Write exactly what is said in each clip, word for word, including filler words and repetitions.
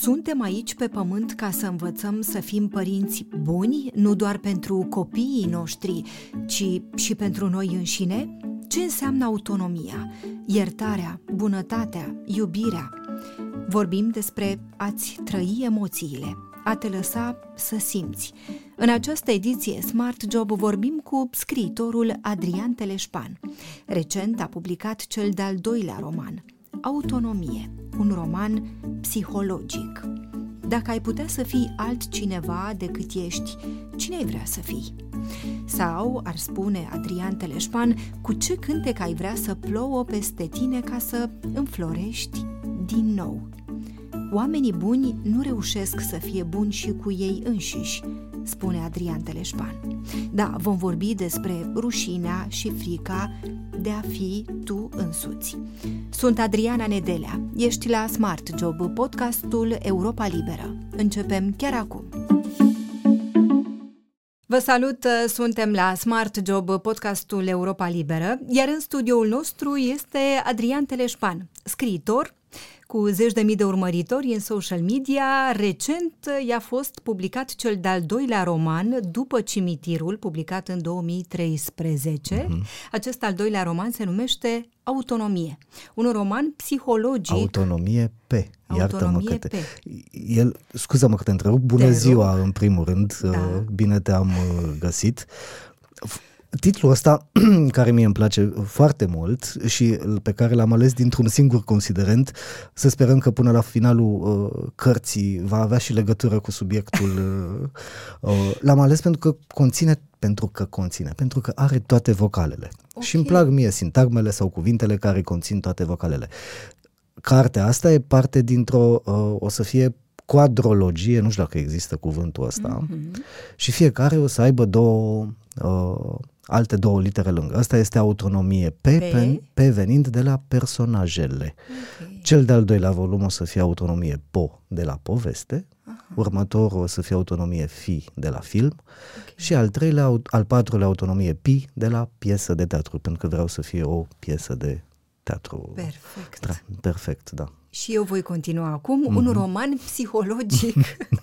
Suntem aici pe pământ ca să învățăm să fim părinți buni, nu doar pentru copiii noștri, ci și pentru noi înșine? Ce înseamnă autonomia, iertarea, bunătatea, iubirea? Vorbim despre a-ți trăi emoțiile, a te lăsa să simți. În această ediție Smart Job vorbim cu scriitorul Adrian Teleșpan. Recent a publicat cel de-al doilea roman, Autonomie, un roman psihologic. Dacă ai putea să fii altcineva decât ești, cine ai vrea să fii? Sau, ar spune Adrian Teleșpan, cu ce cântec ai vrea să plouă peste tine ca să înflorești din nou? Oamenii buni nu reușesc să fie buni și cu ei înșiși, spune Adrian Teleșpan. Da, vom vorbi despre rușinea și frica de a fi tu însuți. Sunt Adriana Nedelea, ești la Smart Job, podcastul Europa Liberă. Începem chiar acum. Vă salut, suntem la Smart Job, podcastul Europa Liberă, iar în studioul nostru este Adrian Teleșpan, scriitor cu zeci de mii de urmăritori în social media. Recent i-a fost publicat cel de-al doilea roman, După cimitirul, publicat în două mii treisprezece. Mm-hmm. Acest al doilea roman se numește Autonomie, un roman psihologic. Autonomie pe, iartă-mă că te... pe. El, scuză-mă că te întrerup, bună te ziua în primul rând, da. Bine te-am găsit. Titlul ăsta, care mie îmi place foarte mult și pe care l-am ales dintr-un singur considerent, să sperăm că până la finalul uh, cărții va avea și legătură cu subiectul. Uh, uh, l-am ales pentru că conține, pentru că conține, pentru că are toate vocalele. Okay. Și îmi plac mie sintagmele sau cuvintele care conțin toate vocalele. Cartea asta e parte dintr-o, uh, o să fie quadrologie, nu știu dacă există cuvântul ăsta, mm-hmm. și fiecare o să aibă două... Uh, alte două litere lângă. Asta este autonomie pe, pe? pe venind de la personajele. Okay. Cel de-al doilea volum o să fie autonomie po de la poveste, aha. Următorul o să fie autonomie fi de la film, okay. Și al treilea, al patrulea autonomie pi de la piesă de teatru, pentru că vreau să fie o piesă de teatru. Perfect. Tra- perfect, da. Și eu voi continua acum, mm-hmm. un roman psihologic.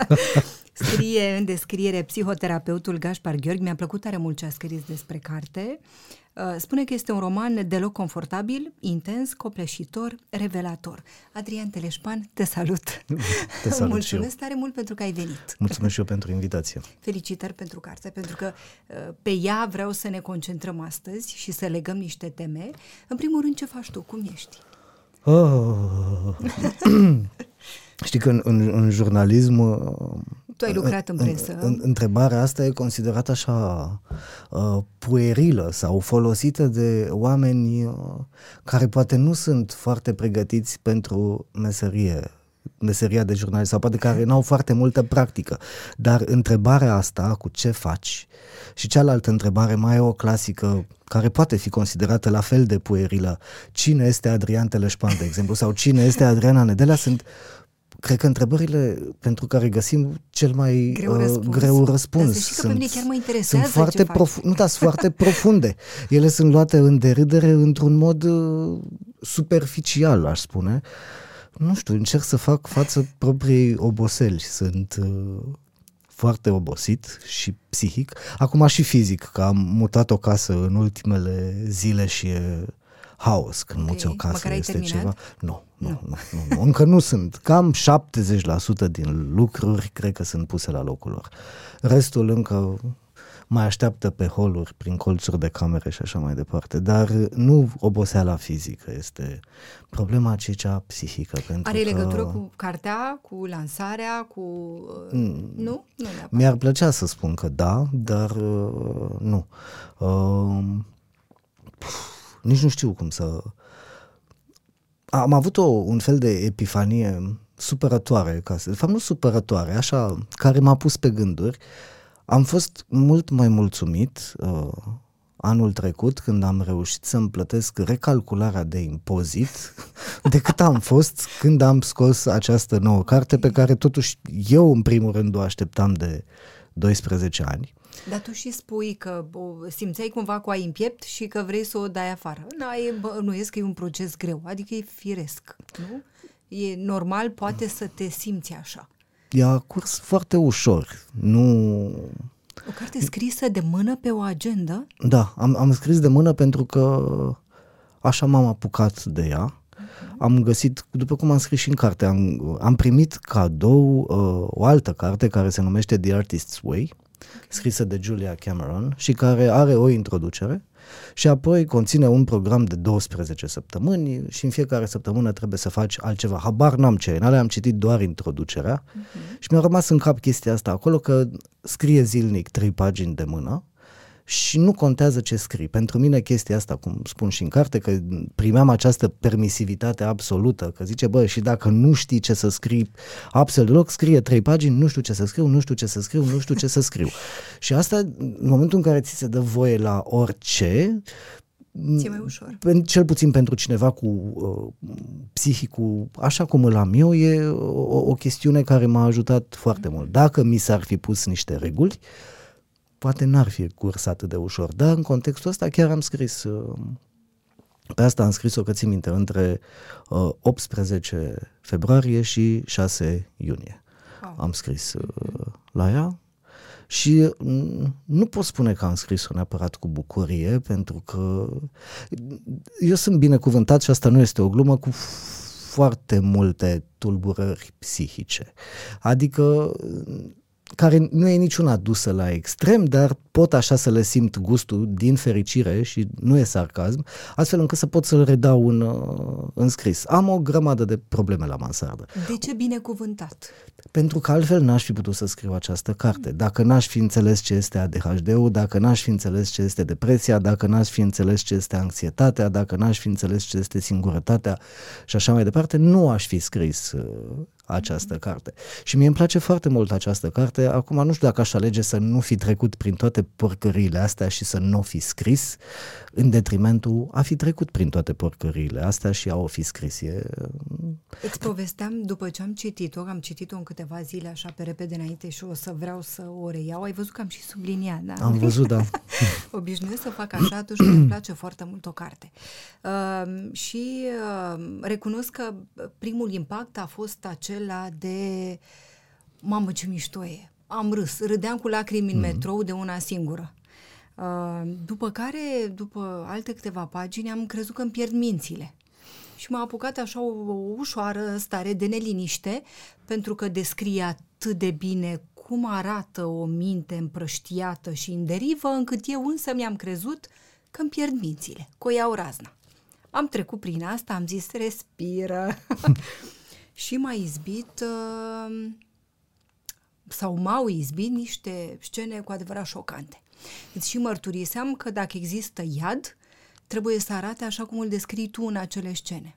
Scrie în descriere psihoterapeutul Gaspar Gheorghe. Mi-a plăcut tare mult ce a scris despre carte. Spune că este un roman deloc confortabil, intens, copleșitor, revelator. Adrian Teleșpan, te salut! Te salut. Mulțumesc tare mult pentru că ai venit. Mulțumesc și eu pentru invitație. Felicitări pentru carte, pentru că pe ea vreau să ne concentrăm astăzi și să legăm niște teme. În primul rând, ce faci tu? Cum ești? Oh. Știi că în, în, în jurnalism tu ai lucrat în presă. În, în, întrebarea asta e considerată așa uh, puerilă sau folosită de oameni uh, care poate nu sunt foarte pregătiți pentru meserie, meseria de jurnalist sau poate care n-au foarte multă practică. Dar întrebarea asta cu ce faci și cealaltă întrebare mai e o clasică care poate fi considerată la fel de puerilă. Cine este Adrian Teleșpan, de exemplu, sau cine este Adriana Nedelea, sunt cred că întrebările pentru care găsim cel mai greu uh, răspuns. Greu răspuns. Dar să știi că sunt, pe mine chiar mă interesează sunt foarte ce profu- nu, da, sunt foarte profunde. Ele sunt luate în derâdere într-un mod uh, superficial, aș spune. Nu știu, încerc să fac față propriei oboseli. Sunt uh, foarte obosit și psihic. Acum și fizic, că am mutat o casă în ultimele zile și e haos când okay. muți o casă. Măcar este ai terminat? Ceva. Nu, nu, nu, nu, nu, nu. Încă nu sunt. Cam șaptezeci la sută din lucruri cred că sunt puse la locul lor. Restul încă mai așteaptă pe holuri, prin colțuri de camere și așa mai departe. Dar nu oboseala fizică este problema, ci cea psihică. Pentru Are că... legătură cu cartea, cu lansarea, cu... Mm. Nu? Nu Mi-ar plăcea să spun că da, dar uh, nu. Uh, nici nu știu cum să... Am avut o, un fel de epifanie supărătoare, ca să... de fapt nu supărătoare, așa, care m-a pus pe gânduri. Am fost mult mai mulțumit uh, anul trecut când am reușit să-mi plătesc recalcularea de impozit decât am fost când am scos această nouă carte pe care totuși eu în primul rând o așteptam de doisprezece ani. Dar tu și spui că o, simțeai cumva cu ai în piept și că vrei să o dai afară. N-ai, bă, nu e că e un proces greu, adică e firesc, nu? E normal, poate să te simți așa. I-a curs foarte ușor. Nu... O carte scrisă de mână pe o agendă? Da, am, am scris de mână pentru că așa m-am apucat de ea. Uh-huh. Am găsit, după cum am scris și în carte, am, am primit cadou uh, o altă carte care se numește The Artist's Way, okay, scrisă de Julia Cameron și care are o introducere și apoi conține un program de douăsprezece săptămâni și în fiecare săptămână trebuie să faci altceva. Habar n-am ce, în alea am citit doar introducerea, uh-huh, și mi-a rămas în cap chestia asta acolo că scrie zilnic trei pagini de mână și nu contează ce scrii. Pentru mine chestia asta, cum spun și în carte, că primeam această permisivitate absolută, că zice, bă, și dacă nu știi ce să scrii absolut deloc, scrie trei pagini, nu știu ce să scriu, nu știu ce să scriu, nu știu ce să scriu. Și asta, în momentul în care ți se dă voie la orice, ți-e mai ușor. Cel puțin pentru cineva cu uh, psihicul, așa cum îl am eu, e o, o chestiune care m-a ajutat foarte mm. mult. Dacă mi s-ar fi pus niște reguli, poate n-ar fi curs atât de ușor, dar în contextul ăsta chiar am scris, uh, pe asta am scris-o, că țin minte, între uh, optsprezece februarie și șase iunie. Oh. Am scris uh, la ea și uh, nu pot spune că am scris-o neapărat cu bucurie, pentru că eu sunt binecuvântat, și asta nu este o glumă, cu foarte multe tulburări psihice. Adică care nu e niciuna dusă la extrem, dar pot așa să le simt gustul din fericire și nu e sarcasm, astfel încât să pot să-l redau în, în scris. Am o grămadă de probleme la mansardă. De ce binecuvântat? Pentru că altfel n-aș fi putut să scriu această carte. Dacă n-aș fi înțeles ce este A D H D-ul, dacă n-aș fi înțeles ce este depresia, dacă n-aș fi înțeles ce este anxietatea, dacă n-aș fi înțeles ce este singurătatea și așa mai departe, nu aș fi scris uh, această carte. Și mie îmi place foarte mult această carte. Acum nu știu dacă aș alege să nu fi trecut prin toate porcăriile astea și să nu fi scris, în detrimentul a fi trecut prin toate porcăriile astea și a o fi scris. E... Îți povesteam după ce am citit-o, am citit-o în câteva zile așa pe repede înainte și o să vreau să o reiau. Ai văzut că am și subliniat, da? Am văzut, da. Obișnuiesc să fac așa atunci când îmi place foarte mult o carte. Uh, și uh, recunosc că primul impact a fost acela de mamă ce mișto e. Am râs, râdeam cu lacrimi în mm-hmm. metrou de una singură. Uh, după care, după alte câteva pagini, am crezut că îmi pierd mințile. Și m-a apucat așa o, o ușoară stare de neliniște, pentru că descrie atât de bine cum arată o minte împrăștiată și în derivă, încât eu însă mi-am crezut că îmi pierd mințile, că o iau razna. Am trecut prin asta, am zis, respiră. Și m-a izbit, uh, sau m-au izbit niște scene cu adevărat șocante. Îți și mărturiseam că dacă există iad, trebuie să arate așa cum îl descrii tu în acele scene.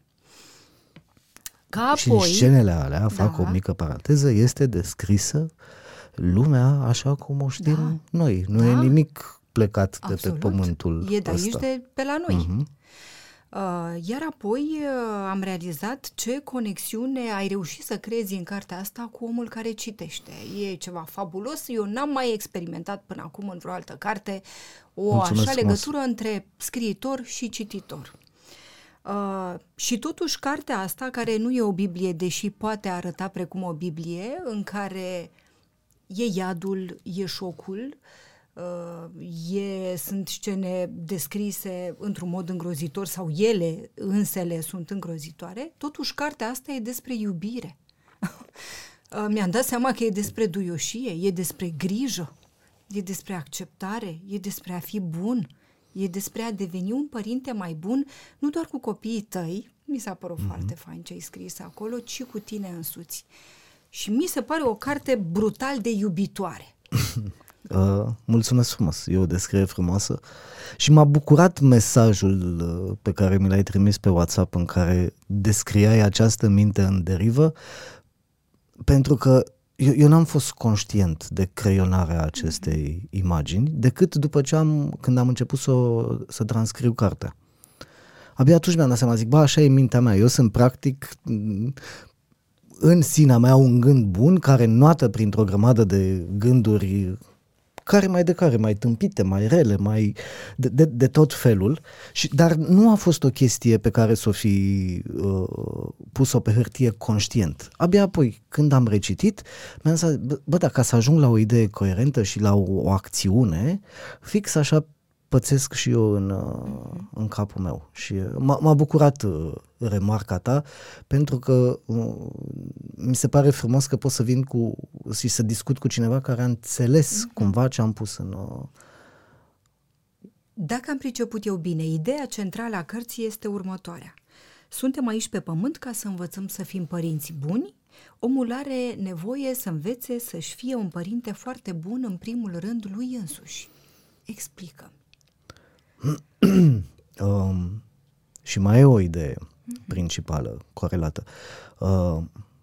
Ca și apoi, în scenele alea, da, fac o mică paranteză, este descrisă lumea așa cum o știm da, noi. Nu da, e nimic plecat absolut, de pe pământul e de aici, ăsta. de pe la noi. Uh-huh. Uh, iar apoi uh, am realizat ce conexiune ai reușit să creezi în cartea asta cu omul care citește. E ceva fabulos. Eu n-am mai experimentat până acum în vreo altă carte o Mulțumesc așa legătură frumos. Între scriitor și cititor. Uh, și totuși cartea asta, care nu e o Biblie, deși poate arăta precum o Biblie, în care e iadul, e șocul, Uh, e, sunt scene descrise într-un mod îngrozitor sau ele însele sunt îngrozitoare, totuși cartea asta e despre iubire. uh, mi-am dat seama că e despre duioșie, e despre grijă, e despre acceptare, e despre a fi bun, e despre a deveni un părinte mai bun, nu doar cu copiii tăi, mi s-a părut mm-hmm. foarte fain ce ai scris acolo, ci cu tine însuți. Și mi se pare o carte brutal de iubitoare. Uh, mulțumesc frumos, e o descriere frumoasă și m-a bucurat mesajul uh, pe care mi l-ai trimis pe WhatsApp în care descriai această minte în derivă, pentru că eu, eu n-am fost conștient de creionarea acestei imagini decât după ce am, când am început să, să transcriu cartea. Abia atunci mi-am dat seama, zic, bă, așa e mintea mea, eu sunt practic în sinea mea un gând bun care înoată printr-o grămadă de gânduri care mai de care, mai tâmpite, mai rele, mai de, de, de tot felul, și, dar nu a fost o chestie pe care să o fi uh, pus-o pe hârtie conștient. Abia apoi, când am recitit, mi-am zis, bă, da, ca să ajung la o idee coerentă și la o, o acțiune, fix așa pățesc și eu în, uh, în capul meu. Și m-a, m-a bucurat uh, remarca ta, pentru că uh, mi se pare frumos că pot să vin cu și să discut cu cineva care a înțeles mm-hmm. cumva ce am pus în... Uh... Dacă am priceput eu bine, ideea centrală a cărții este următoarea. Suntem aici pe pământ ca să învățăm să fim părinți buni. Omul are nevoie să învețe să-și fie un părinte foarte bun în primul rând lui însuși. Explică. um, și mai e o idee mm-hmm. principală, corelată. Uh,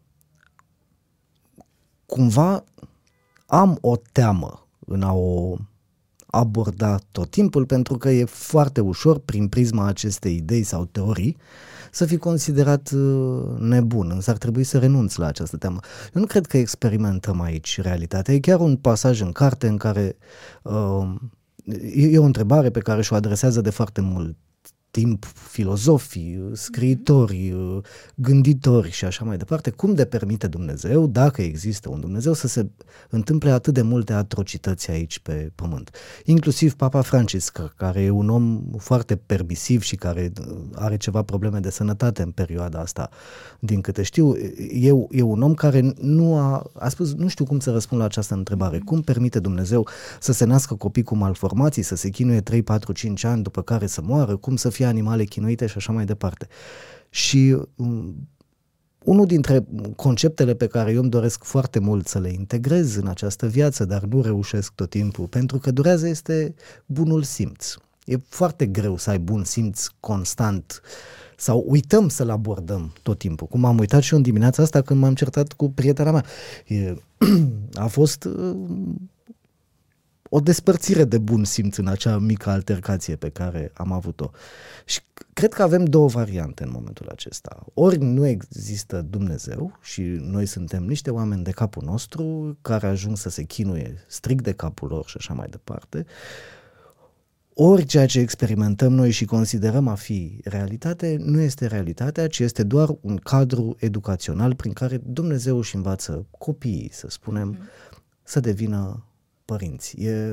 cumva am o teamă în a o aborda tot timpul, pentru că e foarte ușor, prin prisma acestei idei sau teorii, să fi considerat uh, nebun, însă ar trebui să renunț la această teamă. Eu nu cred că experimentăm aici realitatea. E chiar un pasaj în carte în care uh, e o întrebare pe care și-o adresează de foarte mult timp filozofii, scriitori, gânditori și așa mai departe, cum de permite Dumnezeu, dacă există un Dumnezeu, să se întâmple atât de multe atrocități aici pe pământ. Inclusiv Papa Francisc, care e un om foarte permisiv și care are ceva probleme de sănătate în perioada asta, din câte știu, e, e un om care nu a, a spus, nu știu cum să răspund la această întrebare, cum permite Dumnezeu să se nască copii cu malformații, să se chinuie trei, patru, cinci ani, după care să moară, cum să fie animale chinuite și așa mai departe. Și um, unul dintre conceptele pe care eu îmi doresc foarte mult să le integrez în această viață, dar nu reușesc tot timpul, pentru că durează, este bunul simț. E foarte greu să ai bun simț constant sau uităm să-l abordăm tot timpul. Cum am uitat și eu în dimineața asta când m-am certat cu prietena mea. E, a fost... Uh, o despărțire de bun simț în acea mică altercație pe care am avut-o. Și cred că avem două variante în momentul acesta. Ori nu există Dumnezeu și noi suntem niște oameni de capul nostru care ajung să se chinuie strict de capul lor și așa mai departe, ori ceea ce experimentăm noi și considerăm a fi realitate nu este realitatea, ci este doar un cadru educațional prin care Dumnezeu își învață copiii, să spunem, mm. să devină părinți. E,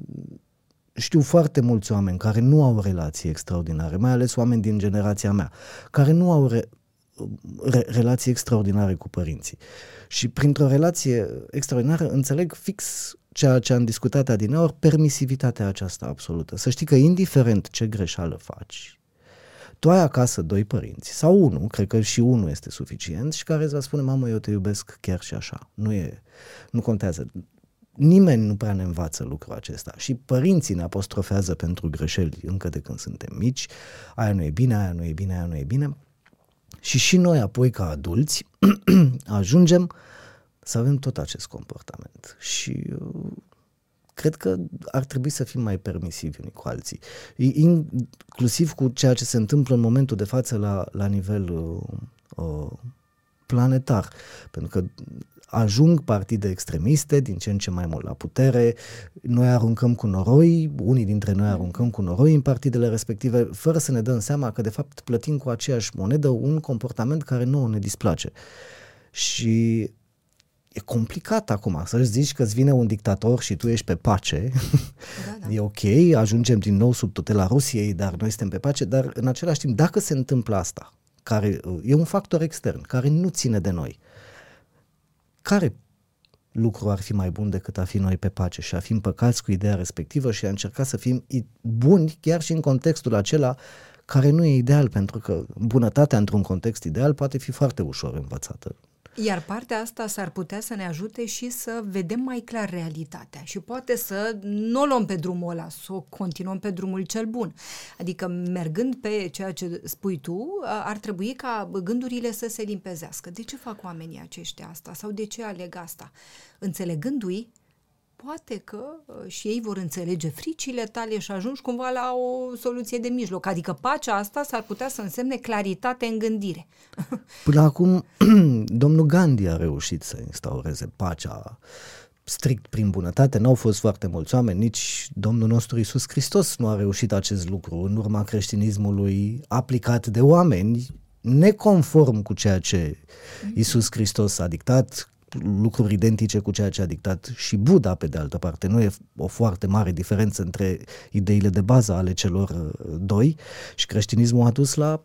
știu foarte mulți oameni care nu au relații extraordinare, mai ales oameni din generația mea, care nu au re, re, relații extraordinare cu părinții. Și printr-o relație extraordinară înțeleg fix ceea ce am discutat adineaori, permisivitatea aceasta absolută. Să știi că indiferent ce greșeală faci, tu ai acasă doi părinți, sau unul, cred că și unul este suficient, și care îți va spune, mamă, eu te iubesc chiar și așa. Nu e, nu contează. Nimeni nu prea ne învață lucrul acesta și părinții ne apostrofează pentru greșeli încă de când suntem mici, aia nu e bine, aia nu e bine, aia nu e bine. Și și noi apoi ca adulți ajungem să avem tot acest comportament și uh, cred că ar trebui să fim mai permisivi unii cu alții, inclusiv cu ceea ce se întâmplă în momentul de față la, la nivel uh, uh, planetar, pentru că ajung partide extremiste din ce în ce mai mult la putere, noi aruncăm cu noroi, unii dintre noi aruncăm cu noroi în partidele respective, fără să ne dăm seama că de fapt plătim cu aceeași monedă un comportament care nouă ne displace. Și e complicat acum să-și zici că îți vine un dictator și tu ești pe pace, da, da. E ok, ajungem din nou sub tutela Rusiei, dar noi suntem pe pace, dar în același timp, dacă se întâmplă asta, care e un factor extern, care nu ține de noi, care lucru ar fi mai bun decât a fi noi pe pace și a fi împăcați cu ideea respectivă și a încerca să fim buni chiar și în contextul acela care nu e ideal, pentru că bunătatea într-un context ideal poate fi foarte ușor învățată. Iar partea asta s-ar putea să ne ajute și să vedem mai clar realitatea și poate să nu o luăm pe drumul ăla, să o continuăm pe drumul cel bun. Adică mergând pe ceea ce spui tu, ar trebui ca gândurile să se limpezească. De ce fac oamenii aceștia asta? Sau de ce aleg asta? Înțelegându-i, poate că și ei vor înțelege fricile tale și ajungi cumva la o soluție de mijloc. Adică pacea asta s-ar putea să însemne claritate în gândire. Până acum, domnul Gandhi a reușit să instaureze pacea strict prin bunătate, n-au fost foarte mulți oameni, nici Domnul nostru Iisus Hristos nu a reușit acest lucru în urma creștinismului aplicat de oameni, neconform cu ceea ce Iisus Hristos a dictat, lucruri identice cu ceea ce a dictat și Buddha, pe de altă parte. Nu e o foarte mare diferență între ideile de bază ale celor doi și creștinismul a dus la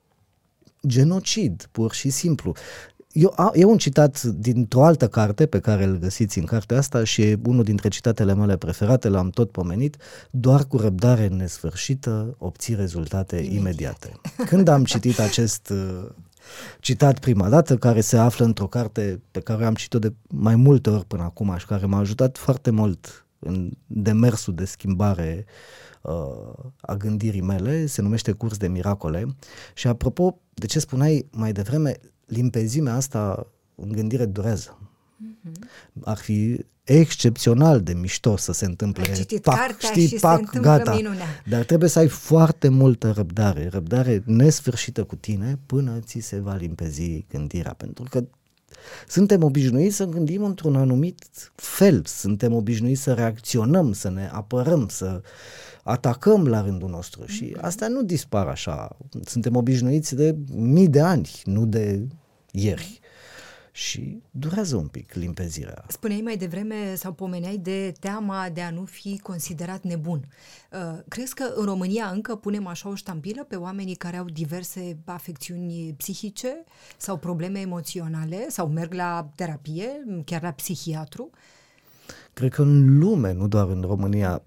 genocid, pur și simplu. Eu, a, e un citat dintr-o altă carte pe care îl găsiți în cartea asta și e unul dintre citatele mele preferate, l-am tot pomenit: doar cu răbdare nesfârșită obții rezultate imediate. imediate. Când am citit acest uh, citat prima dată, care se află într-o carte pe care am citit-o de mai multe ori până acum și care m-a ajutat foarte mult în demersul de schimbare uh, a gândirii mele, se numește Curs de miracole. Și apropo de ce spuneai mai devreme, limpezimea asta în gândire durează. Mm-hmm. Ar fi excepțional de mișto să se întâmple. Ai citit pac, cartea știi, și pac, se întâmplă gata. minunea. Dar trebuie să ai foarte multă răbdare, răbdare nesfârșită cu tine până ți se va limpezi gândirea, pentru că suntem obișnuiți să gândim într-un anumit fel, suntem obișnuiți să reacționăm, să ne apărăm, să atacăm la rândul nostru și astea nu dispar așa. Suntem obișnuiți de mii de ani, nu de ieri. Și durează un pic limpezirea. Spuneai mai devreme sau pomeneai de teama de a nu fi considerat nebun. Uh, crezi că în România încă punem așa o ștampilă pe oamenii care au diverse afecțiuni psihice sau probleme emoționale sau merg la terapie, chiar la psihiatru? Cred că în lume, nu doar în România,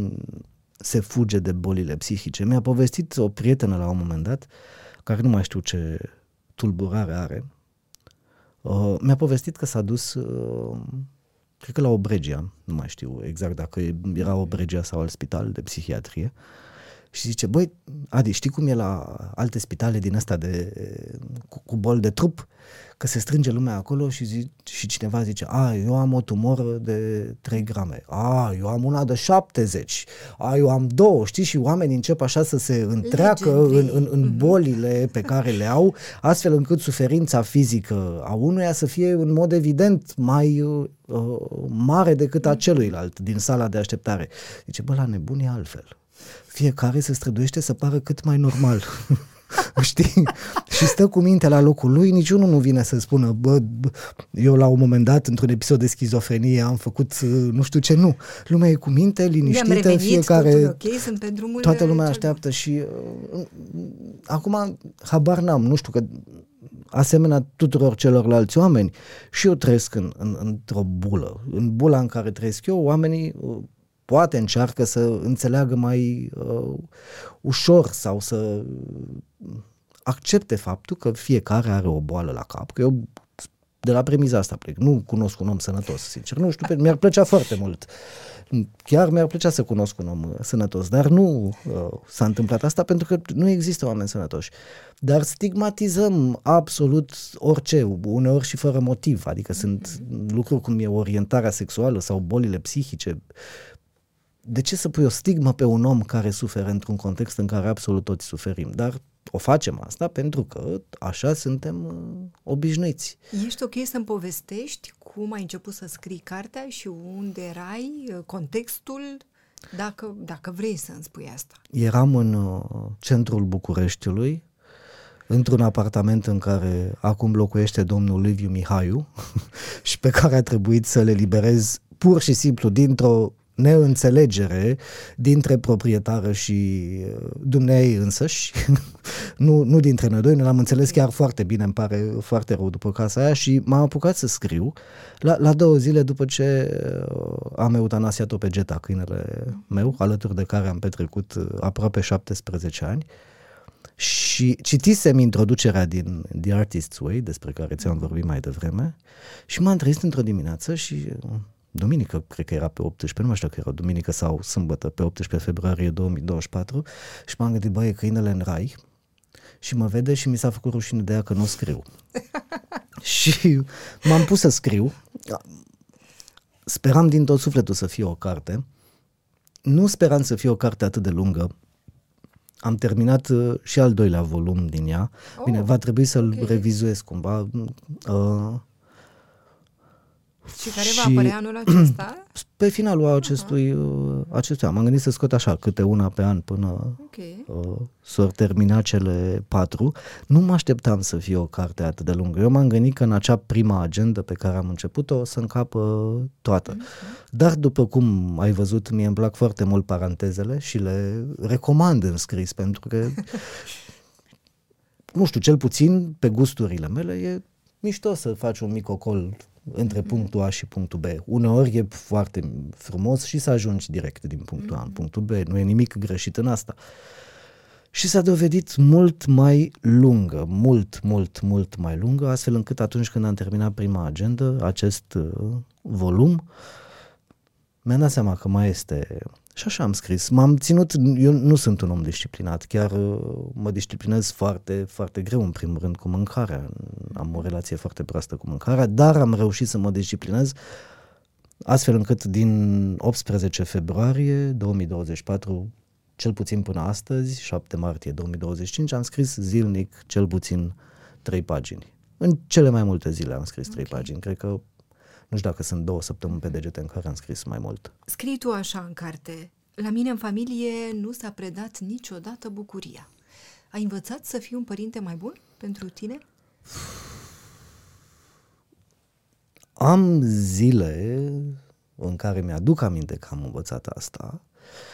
se fuge de bolile psihice. Mi-a povestit o prietenă la un moment dat, care nu mai știu ce tulburare are. Uh, mi-a povestit că s-a dus, uh, cred că la Obregia, nu mai știu exact dacă era Obregia sau alt spital de psihiatrie, și zice: băi, Adi, știi cum e la alte spitale din astea de, cu, cu boli de trup? Că se strânge lumea acolo și, zi, și cineva zice: a, eu am o tumoră de trei grame, a, eu am una de șaptezeci, a, eu am două, știi? Și oamenii încep așa să se întreacă în, în, în bolile pe care le au, astfel încât suferința fizică a unuia să fie în mod evident mai uh, mare decât a celuilalt din sala de așteptare. Zice: bă, la nebun e altfel. Fiecare se străduiește să pară cât mai normal. Știi? Și stă cu mintea la locul lui, niciunul nu vine să spună: bă, bă, eu la un moment dat, într-un episod de schizofrenie, am făcut nu știu ce. Nu. Lumea e cu minte, liniștită, revenit, fiecare... Okay, sunt pe drumul toată lumea așteaptă și uh, acum habar n-am, nu știu, că asemenea tuturor celorlalți oameni, și eu trăiesc în, în, într-o bulă. În bula în care trăiesc eu, oamenii uh, poate încearcă să înțeleagă mai uh, ușor sau să accepte faptul că fiecare are o boală la cap, că eu de la premiza asta plec. Nu cunosc un om sănătos, sincer. Nu știu, mi-ar plăcea foarte mult. Chiar mi-ar plăcea să cunosc un om sănătos, dar nu uh, s-a întâmplat asta pentru că nu există oameni sănătoși. Dar stigmatizăm absolut orice, uneori și fără motiv. Adică sunt lucruri cum e orientarea sexuală sau bolile psihice. De ce să pui o stigmă pe un om care suferă într-un context în care absolut toți suferim? Dar o facem asta pentru că așa suntem uh, obișnuiți. Ești ok să-mi povestești cum ai început să scrii cartea și unde erai, contextul, dacă, dacă vrei să-mi spui asta? Eram în uh, centrul Bucureștiului, într-un apartament în care acum locuiește domnul Liviu Mihaiu și pe care a trebuit să le eliberez pur și simplu dintr-o neînțelegere dintre proprietară și dumneai însăși, nu, nu dintre noi doi, ne l-am înțeles chiar foarte bine, îmi pare foarte rău după casa aia și m-am apucat să scriu la, la două zile după ce am eutanasiat-o pe Geta, câinele meu, alături de care am petrecut aproape șaptesprezece ani. Și citisem introducerea din The Artist's Way, despre care ți-am vorbit mai devreme, și m-am trezit într-o dimineață și duminică, cred că era pe optsprezece, nu mai știu că era duminică sau sâmbătă, pe optsprezece februarie două mii douăzeci și patru, și m-am gândit: băi, e câinele în rai, și mă vede și mi s-a făcut rușine de ea că nu scriu. Și m-am pus să scriu, speram din tot sufletul să fie o carte, nu speram să fie o carte atât de lungă. Am terminat uh, și al doilea volum din ea. Bine, oh, va trebui să-l okay. revizuiesc cumva. Uh, Și care va apărea anul acesta? Pe finalul acestui, uh, acestui an. M-am gândit să scot așa, câte una pe an până okay. uh, s-or termina cele patru. Nu mă așteptam să fie o carte atât de lungă. Eu m-am gândit că în acea prima agendă pe care am început-o o să încapă toată. Mm-hmm. Dar după cum ai văzut, mie îmi plac foarte mult parantezele și le recomand în scris, pentru că nu știu, cel puțin pe gusturile mele e mișto să faci un mic ocol între punctul A și punctul B. Uneori e foarte frumos și să ajungi direct din punctul A în punctul B. Nu e nimic greșit în asta. Și s-a dovedit mult mai lungă, mult, mult, mult mai lungă, astfel încât atunci când am terminat prima agendă, acest uh, volum, mi-am dat seama că mai este... Și așa am scris. M-am ținut, eu nu sunt un om disciplinat, chiar mă disciplinez foarte, foarte greu, în primul rând, cu mâncarea. Am o relație foarte proastă cu mâncarea, dar am reușit să mă disciplinez astfel încât din optsprezece februarie două mii douăzeci și patru, cel puțin până astăzi, șapte martie două mii douăzeci și cinci, am scris zilnic cel puțin trei pagini. În cele mai multe zile am scris trei okay. pagini. Cred că nu știu dacă sunt două săptămâni pe degete în care am scris mai mult. Scrii tu așa în carte: la mine în familie nu s-a predat niciodată bucuria. Ai învățat să fii un părinte mai bun pentru tine? Am zile în care mi-aduc aminte că am învățat asta.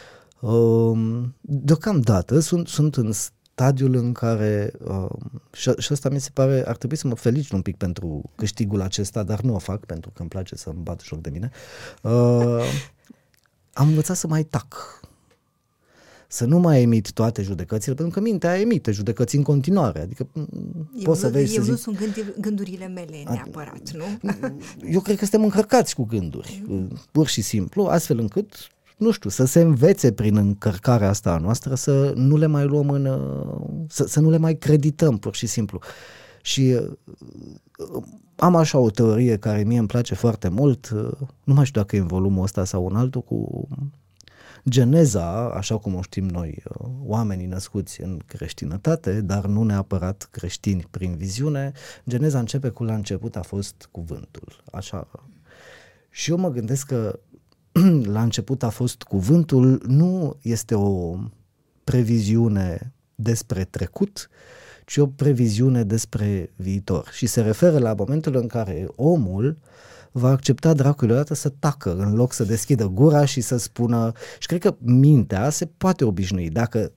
Deocamdată sunt, sunt în stadiul în care, uh, și, și asta mi se pare, ar trebui să mă felicit un pic pentru câștigul acesta, dar nu o fac pentru că îmi place să-mi bat joc de mine. Uh, am învățat să mai tac, să nu mai emit toate judecățile, pentru că mintea emite judecăți în continuare. Adică eu poți nu, să vezi eu să nu zic, sunt gândi, gândurile mele neapărat, nu? Eu cred că suntem încărcați cu gânduri, pur și simplu, astfel încât, nu știu, să se învețe prin încărcarea asta a noastră să nu le mai luăm în... Să, să nu le mai credităm, pur și simplu. Și am așa o teorie care mie îmi place foarte mult, nu mai știu dacă e în volumul ăsta sau un altul, cu geneza, așa cum o știm noi, oamenii născuți în creștinătate, dar nu neapărat creștini prin viziune. Geneza începe cu: la început a fost cuvântul. Așa. Și eu mă gândesc că la început a fost cuvântul, nu este o previziune despre trecut, ci o previziune despre viitor. Și se referă la momentul în care omul va accepta dracului odată să tacă, în loc să deschidă gura și să spună... Și cred că mintea se poate obișnui. Dacă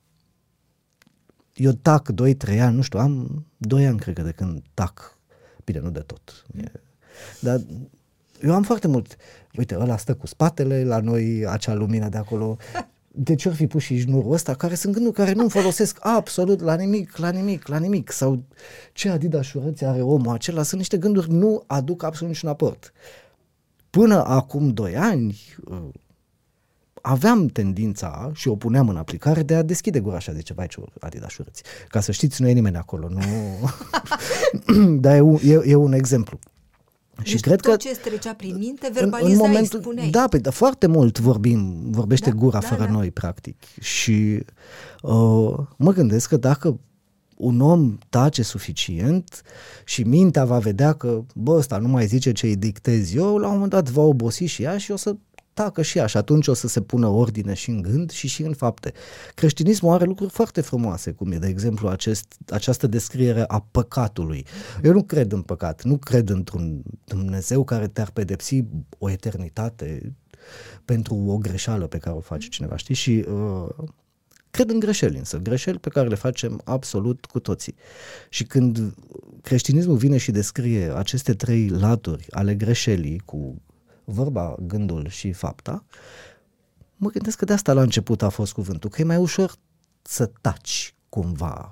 eu tac doi trei ani, nu știu, am doi ani, cred că, de când tac. Bine, nu de tot. E, dar eu am foarte mult... Uite, ăla stă cu spatele, la noi acea lumină de acolo... De ce ar fi pus și șnurul ăsta, care sunt gânduri care nu-mi folosesc absolut la nimic, la nimic, la nimic, sau ce Adidas-șurăți are omul acela, sunt niște gânduri, nu aduc absolut niciun aport. Până acum doi ani aveam tendința, și o puneam în aplicare, de a deschide gura așa, zice, vai ce Adidas-șurăți. Ca să știți, nu e nimeni acolo, nu... Dar e un, e, e un exemplu. Deci și cred tot că ce îți trecea prin minte, verbalizai, în momentul, spuneai. Da, pe, da, foarte mult vorbim, vorbește da, gura da, fără da. noi, practic. Și uh, mă gândesc că dacă un om tace suficient și mintea va vedea că, bă, ăsta nu mai zice ce îi dictez eu, la un moment dat va obosi și ea și o să tacă și ea, și atunci o să se pună ordine și în gând și și în fapte. Creștinismul are lucruri foarte frumoase, cum e, de exemplu, acest, această descriere a păcatului. Eu nu cred în păcat, nu cred într-un Dumnezeu care te-ar pedepsi o eternitate pentru o greșeală pe care o face cineva, știi? Și uh, cred în greșeli, însă, greșeli pe care le facem absolut cu toții. Și când creștinismul vine și descrie aceste trei laturi ale greșelii, cu vorba, gândul și fapta, mă gândesc că de asta la început a fost cuvântul, că e mai ușor să taci cumva.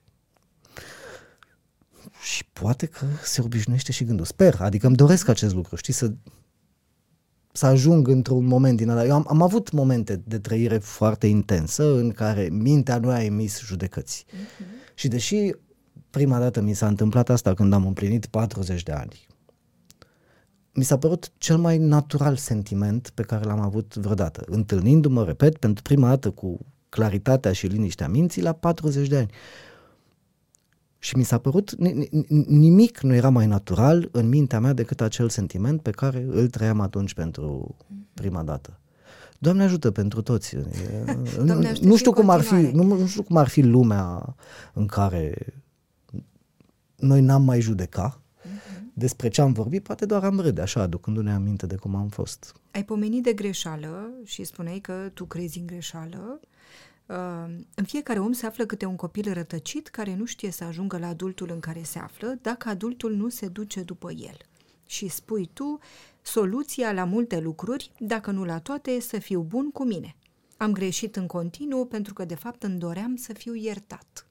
Și poate că se obișnuiește și gândul. Sper, adică îmi doresc acest lucru, știi, să, să ajung într-un moment din ăla. Eu am, am avut momente de trăire foarte intensă în care mintea nu a emis judecăți. Uh-huh. Și deși prima dată mi s-a întâmplat asta când am împlinit patruzeci de ani, mi s-a părut cel mai natural sentiment pe care l-am avut vreodată. Întâlnindu-mă, repet, pentru prima dată cu claritatea și liniștea minții la patruzeci de ani. Și mi s-a părut, nimic nu era mai natural în mintea mea decât acel sentiment pe care îl trăiam atunci pentru prima dată. Doamne ajută pentru toți. Doamne ajută nu știu cum ar fi, continuare. nu, nu știu cum ar fi lumea în care noi n-am mai judeca despre ce am vorbit, poate doar am râde, așa, aducându-ne aminte de cum am fost. Ai pomenit de greșeală și spuneai că tu crezi în greșeală. În fiecare om se află câte un copil rătăcit care nu știe să ajungă la adultul în care se află dacă adultul nu se duce după el. Și spui tu, soluția la multe lucruri, dacă nu la toate, e să fiu bun cu mine. Am greșit în continuu pentru că de fapt îmi doream să fiu iertat.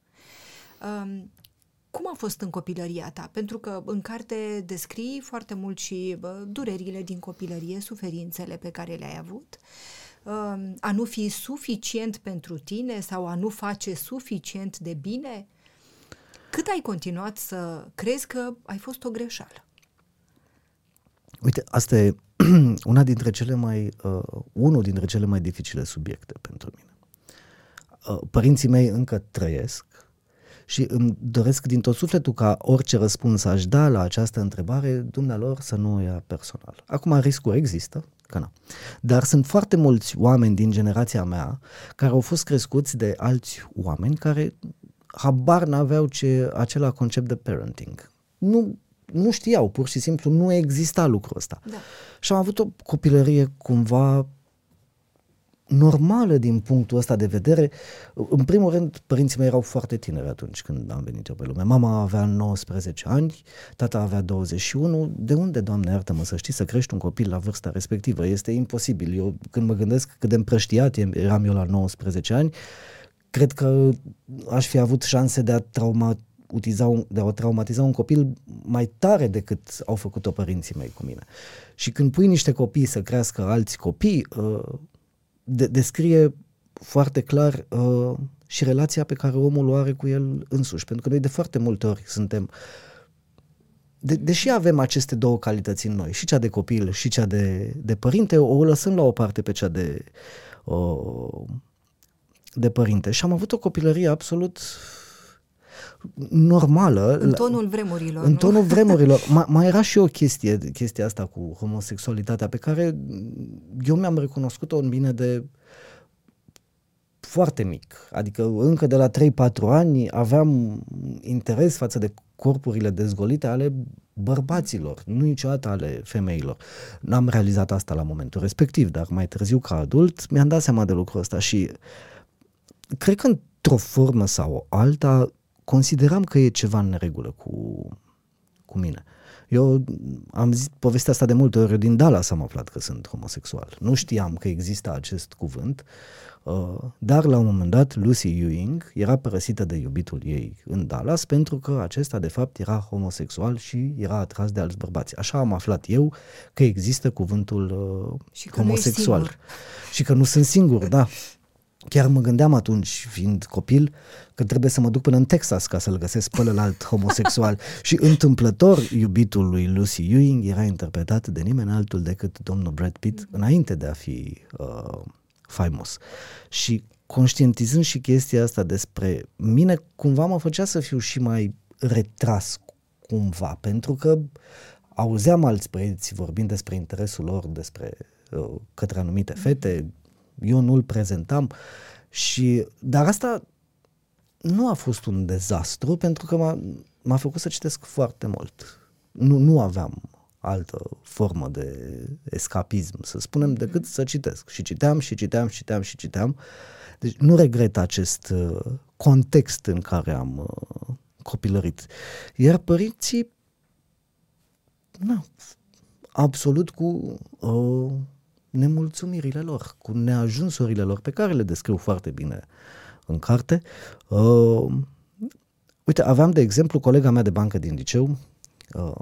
Cum a fost în copilăria ta? Pentru că în carte descrii foarte mult și bă, durerile din copilărie, suferințele pe care le-ai avut, a nu fi suficient pentru tine sau a nu face suficient de bine. Cât ai continuat să crezi că ai fost o greșeală? Uite, asta e una dintre cele mai, uh, unul dintre cele mai dificile subiecte pentru mine. Uh, părinții mei încă trăiesc și îmi doresc din tot sufletul ca orice răspuns aș da la această întrebare, dumnealor să nu o ia personal. Acum riscul există, că na. Dar sunt foarte mulți oameni din generația mea care au fost crescuți de alți oameni care habar n-aveau ce, acela concept de parenting. Nu, nu știau, pur și simplu nu exista lucrul ăsta. Da. Și am avut o copilărie cumva normală din punctul ăsta de vedere. În primul rând, părinții mei erau foarte tineri atunci când am venit eu pe lume. Mama avea nouăsprezece ani, tata avea douăzeci și unu. De unde, Doamne iartă-mă, să știi, să crești un copil la vârsta respectivă? Este imposibil. Eu, când mă gândesc cât de împrăștiat eram eu la nouăsprezece ani, cred că aș fi avut șanse de a traumatiza, de a traumatiza un copil mai tare decât au făcut-o părinții mei cu mine. Și când pui niște copii să crească alți copii, uh, De- descrie foarte clar uh, și relația pe care omul o are cu el însuși. Pentru că noi de foarte multe ori suntem, de- deși avem aceste două calități în noi, și cea de copil și cea de, de părinte, o lăsăm la o parte pe cea de, uh, de părinte. Și am avut o copilărie absolut normală. În tonul vremurilor, În nu? tonul vremurilor. Mai, mai era și o chestie, chestia asta cu homosexualitatea pe care eu mi-am recunoscut-o în mine de foarte mic. Adică încă de la trei patru ani aveam interes față de corpurile dezgolite ale bărbaților, nu niciodată ale femeilor. N-am realizat asta la momentul respectiv, dar mai târziu ca adult mi-am dat seama de lucrul ăsta și cred că într-o formă sau alta consideram că e ceva în neregulă cu, cu mine. Eu am zis povestea asta de multe ori, din Dallas am aflat că sunt homosexual. Nu știam că există acest cuvânt, uh, dar la un moment dat Lucy Ewing era părăsită de iubitul ei în Dallas pentru că acesta de fapt era homosexual și era atras de alți bărbați. Așa am aflat eu că există cuvântul uh, și că homosexual. Și că nu sunt singur, da. Chiar mă gândeam atunci, fiind copil, că trebuie să mă duc până în Texas ca să-l găsesc pe ălalt homosexual. Și întâmplător, iubitul lui Lucy Ewing era interpretat de nimeni altul decât domnul Brad Pitt, înainte de a fi uh, faimos. Și conștientizând și chestia asta despre mine, cumva mă făcea să fiu și mai retras cumva, pentru că auzeam alți băieți vorbind despre interesul lor, despre uh, către anumite fete, eu nu-l prezentam, și, dar asta nu a fost un dezastru pentru că m-a, m-a făcut să citesc foarte mult. Nu, nu aveam altă formă de escapism, să spunem, decât să citesc. Și citeam, și citeam, și citeam, și citeam. Deci nu regret acest uh, context în care am uh, copilărit. Iar părinții, na, absolut cu uh, nemulțumirile lor, cu neajunsurile lor, pe care le descriu foarte bine în carte. Uh, uite, aveam, de exemplu, colega mea de bancă din liceu, uh,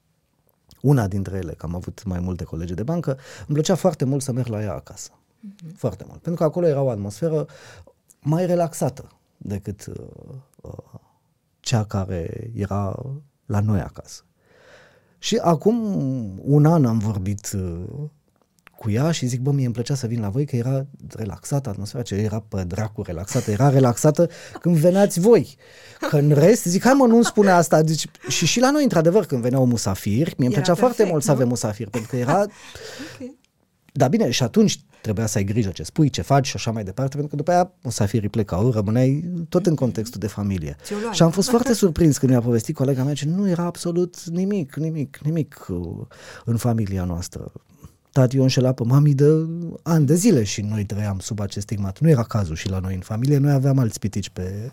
una dintre ele, că am avut mai multe colegi de bancă, îmi plăcea foarte mult să merg la ea acasă. Uh-huh. Foarte mult. Pentru că acolo era o atmosferă mai relaxată decât uh, uh, cea care era la noi acasă. Și acum un an am vorbit uh, cu ea și zic, bă, mie îmi plăcea să vin la voi că era relaxată atmosfera, ce era pe dracu relaxată, era relaxată când veneați voi. Că în rest, zic, hai mă, nu-mi spune asta. Zici, și și la noi, într-adevăr, când veneau musafiri, mie îmi plăcea perfect, foarte mult nu? să avem musafiri, pentru că era... Okay. Da, bine, și atunci trebuia să ai grijă ce spui, ce faci și așa mai departe, pentru că după aia musafirii plecau, rămâneai tot în contextul de familie. Și am fost foarte surprins când mi-a povestit colega mea că nu era absolut nimic, nimic, nimic în familia noastră. Tati o înșela pe mami de ani de zile și noi trăiam sub acest stigmat. Nu era cazul și la noi în familie, noi aveam alți pitici pe,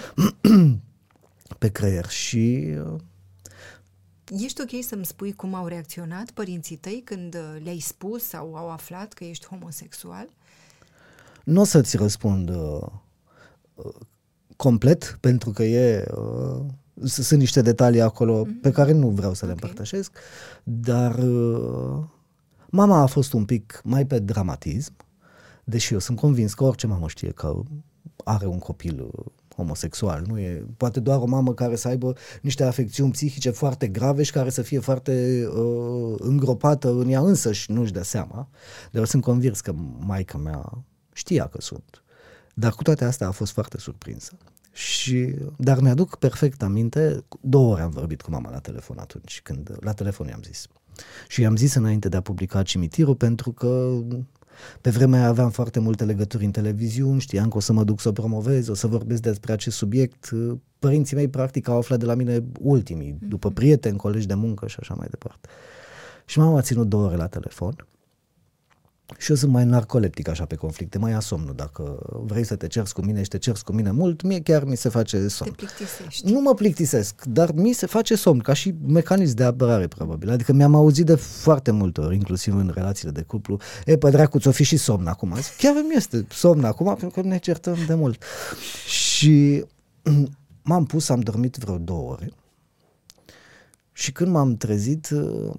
pe creier și... Ești ok să-mi spui cum au reacționat părinții tăi când le-ai spus sau au aflat că ești homosexual? Nu o să-ți răspund uh, uh, complet, pentru că e, uh, sunt niște detalii acolo mm-hmm. pe care nu vreau să le okay. împărtășesc, dar uh, mama a fost un pic mai pe dramatism, deși eu sunt convins că orice mamă știe că are un copil uh, homosexual, nu e poate doar o mamă care să aibă niște afecțiuni psihice foarte grave și care să fie foarte uh, îngropată în ea însă și nu-și dea seama, dar eu sunt convins că maica mea știa că sunt, dar cu toate astea a fost foarte surprinsă. Și, dar mi-aduc perfect aminte, două ore am vorbit cu mama la telefon atunci, când la telefon i-am zis. Și i-am zis înainte de a publica Cimitirul, pentru că pe vremea aia aveam foarte multe legături în televiziuni, știam că o să mă duc să o promovez, o să vorbesc despre acest subiect. Părinții mei practic au aflat de la mine ultimii, după prieteni, colegi de muncă și așa mai departe. Și mama a ținut două ore la telefon și eu sunt mai narcoleptic așa pe conflicte, mai ia somnul. Dacă vrei să te ceri cu mine și te ceri cu mine mult, mie chiar mi se face somn. Te plictisești. Nu mă plictisesc, dar mi se face somn, ca și mecanism de apărare probabil. Adică mi-am auzit de foarte multe ori, inclusiv în relațiile de cuplu, e, pe dracu, ți-o fi și somn acum. Chiar mi este somn acum, pentru că ne certăm de mult. Și m-am pus, am dormit vreo două ore și când m-am trezit,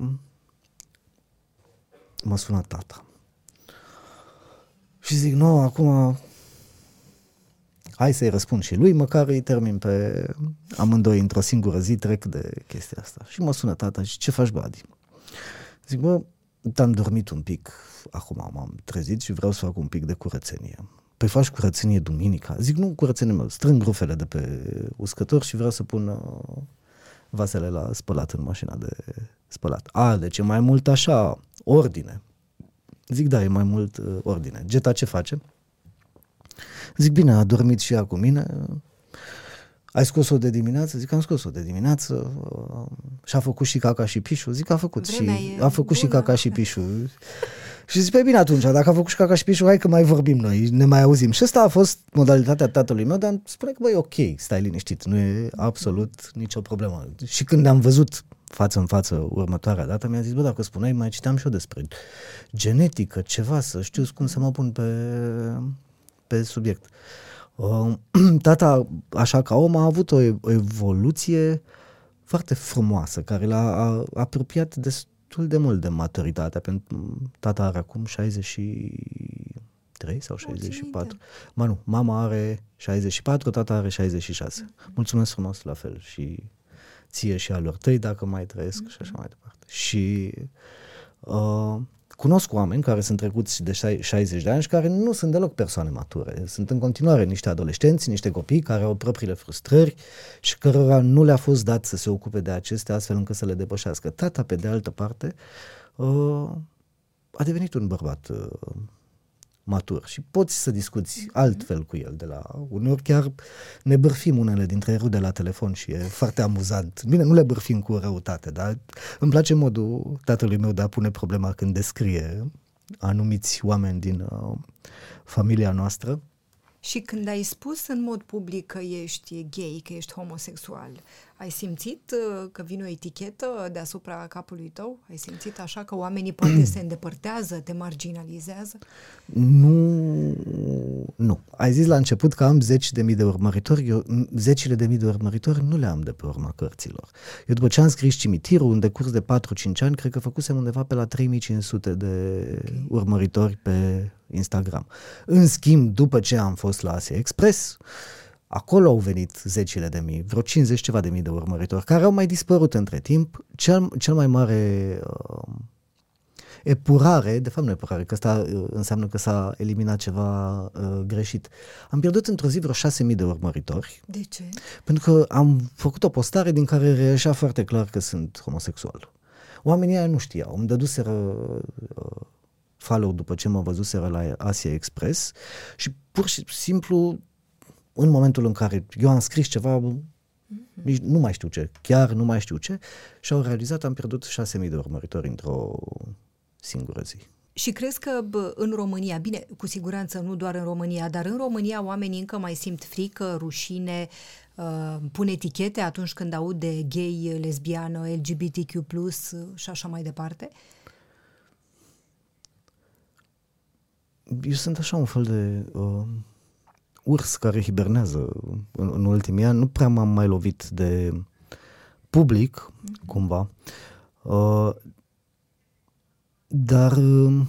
m-a sunat tata. Și zic, nu, acum hai să-i răspund și lui, măcar îi termin pe amândoi într-o singură zi, trec de chestia asta. Și mă sună tata și ce faci, bă, Adi? Zic, bă, am dormit un pic, acum m-am trezit și vreau să fac un pic de curățenie. Păi faci curățenie duminica? Zic, nu curățenie, mă, strâng rufele de pe uscător și vreau să pun uh, vasele la spălat în mașina de spălat. A, deci e mai mult așa, ordine. Zic, da, e mai mult uh, ordine. Geta ce face? Zic, bine, a dormit și ea cu mine. Ai scos-o de dimineață? Zic, am scos-o de dimineață. Uh, și-a făcut și caca și pișul? Zic, a făcut și a făcut bună. și caca și pișul. Și zic, pe bine atunci, dacă a făcut și caca și pișul, hai că mai vorbim noi, ne mai auzim. Și asta a fost modalitatea tatălui meu, dar spune că, băi, ok, stai liniștit, nu e absolut nicio problemă. Și când am văzut față în față următoarea dată, mi-a zis, bă, dacă spuneai, mai citeam și eu despre genetică, ceva, să știu cum să mă pun pe, pe subiect. Uh, tata, așa ca om, a avut o evoluție foarte frumoasă, care l-a apropiat destul de mult de maturitatea. Pentru tata are acum șaizeci și trei sau șaizeci și patru. Mă, nu, mama are șaizeci și patru, tata are șaizeci și șase. Mulțumesc frumos la fel și ție și alor tăi, dacă mai trăiesc mm-hmm. și așa mai departe. Și uh, cunosc oameni care sunt trecuți de șaizeci de ani și care nu sunt deloc persoane mature. Sunt în continuare niște adolescenți, niște copii care au propriile frustrări și cărora nu le-a fost dat să se ocupe de acestea astfel încât să le depășească. Tata, pe de altă parte, uh, a devenit un bărbat uh, matur și poți să discuți mm-hmm. altfel cu el de la uneori chiar ne bârfim unele dintre rude la telefon și e foarte amuzant. Bine, nu le bârfim cu răutate, dar îmi place modul tatălui meu de a pune problema când descrie anumiți oameni din uh, familia noastră. Și când ai spus în mod public că ești gay, că ești homosexual, ai simțit uh, că vine o etichetă deasupra capului tău? Ai simțit așa că oamenii poate se îndepărtează, te marginalizează? Nu, nu. Ai zis la început că am zeci de mii de urmăritori. Eu zecile de mii de urmăritori nu le am de pe urma cărților. Eu după ce am scris Cimitirul, în decurs de patru cinci ani, cred că făcusem undeva pe la trei mii cinci sute de okay. urmăritori pe Instagram. În schimb, după ce am fost la Asia Express, acolo au venit zecile de mii, vreo cincizeci ceva de mii de urmăritori, care au mai dispărut între timp. Cel, cel mai mare uh, epurare, de fapt nu epurare, că asta înseamnă că s-a eliminat ceva uh, greșit. Am pierdut într-o zi vreo șase mii de urmăritori. De ce? Pentru că am făcut o postare din care reieșea foarte clar că sunt homosexual. Oamenii aia nu știau, îmi dăduseră uh, follow după ce mă văzuseră la Asia Express și pur și simplu în momentul în care eu am scris ceva, mm-hmm. nu mai știu ce, chiar nu mai știu ce, și au realizat, am pierdut șase mii de urmăritori într-o singură zi. Și crezi că bă, în România, bine, cu siguranță nu doar în România, dar în România oamenii încă mai simt frică, rușine, uh, pun etichete atunci când aud de gay, lesbiană, L G B T Q plus și așa mai departe? Eu sunt așa un fel de uh, urs care hibernează în, în ultimii ani. Nu prea m-am mai lovit de public, mm-hmm. cumva. Uh, dar uh,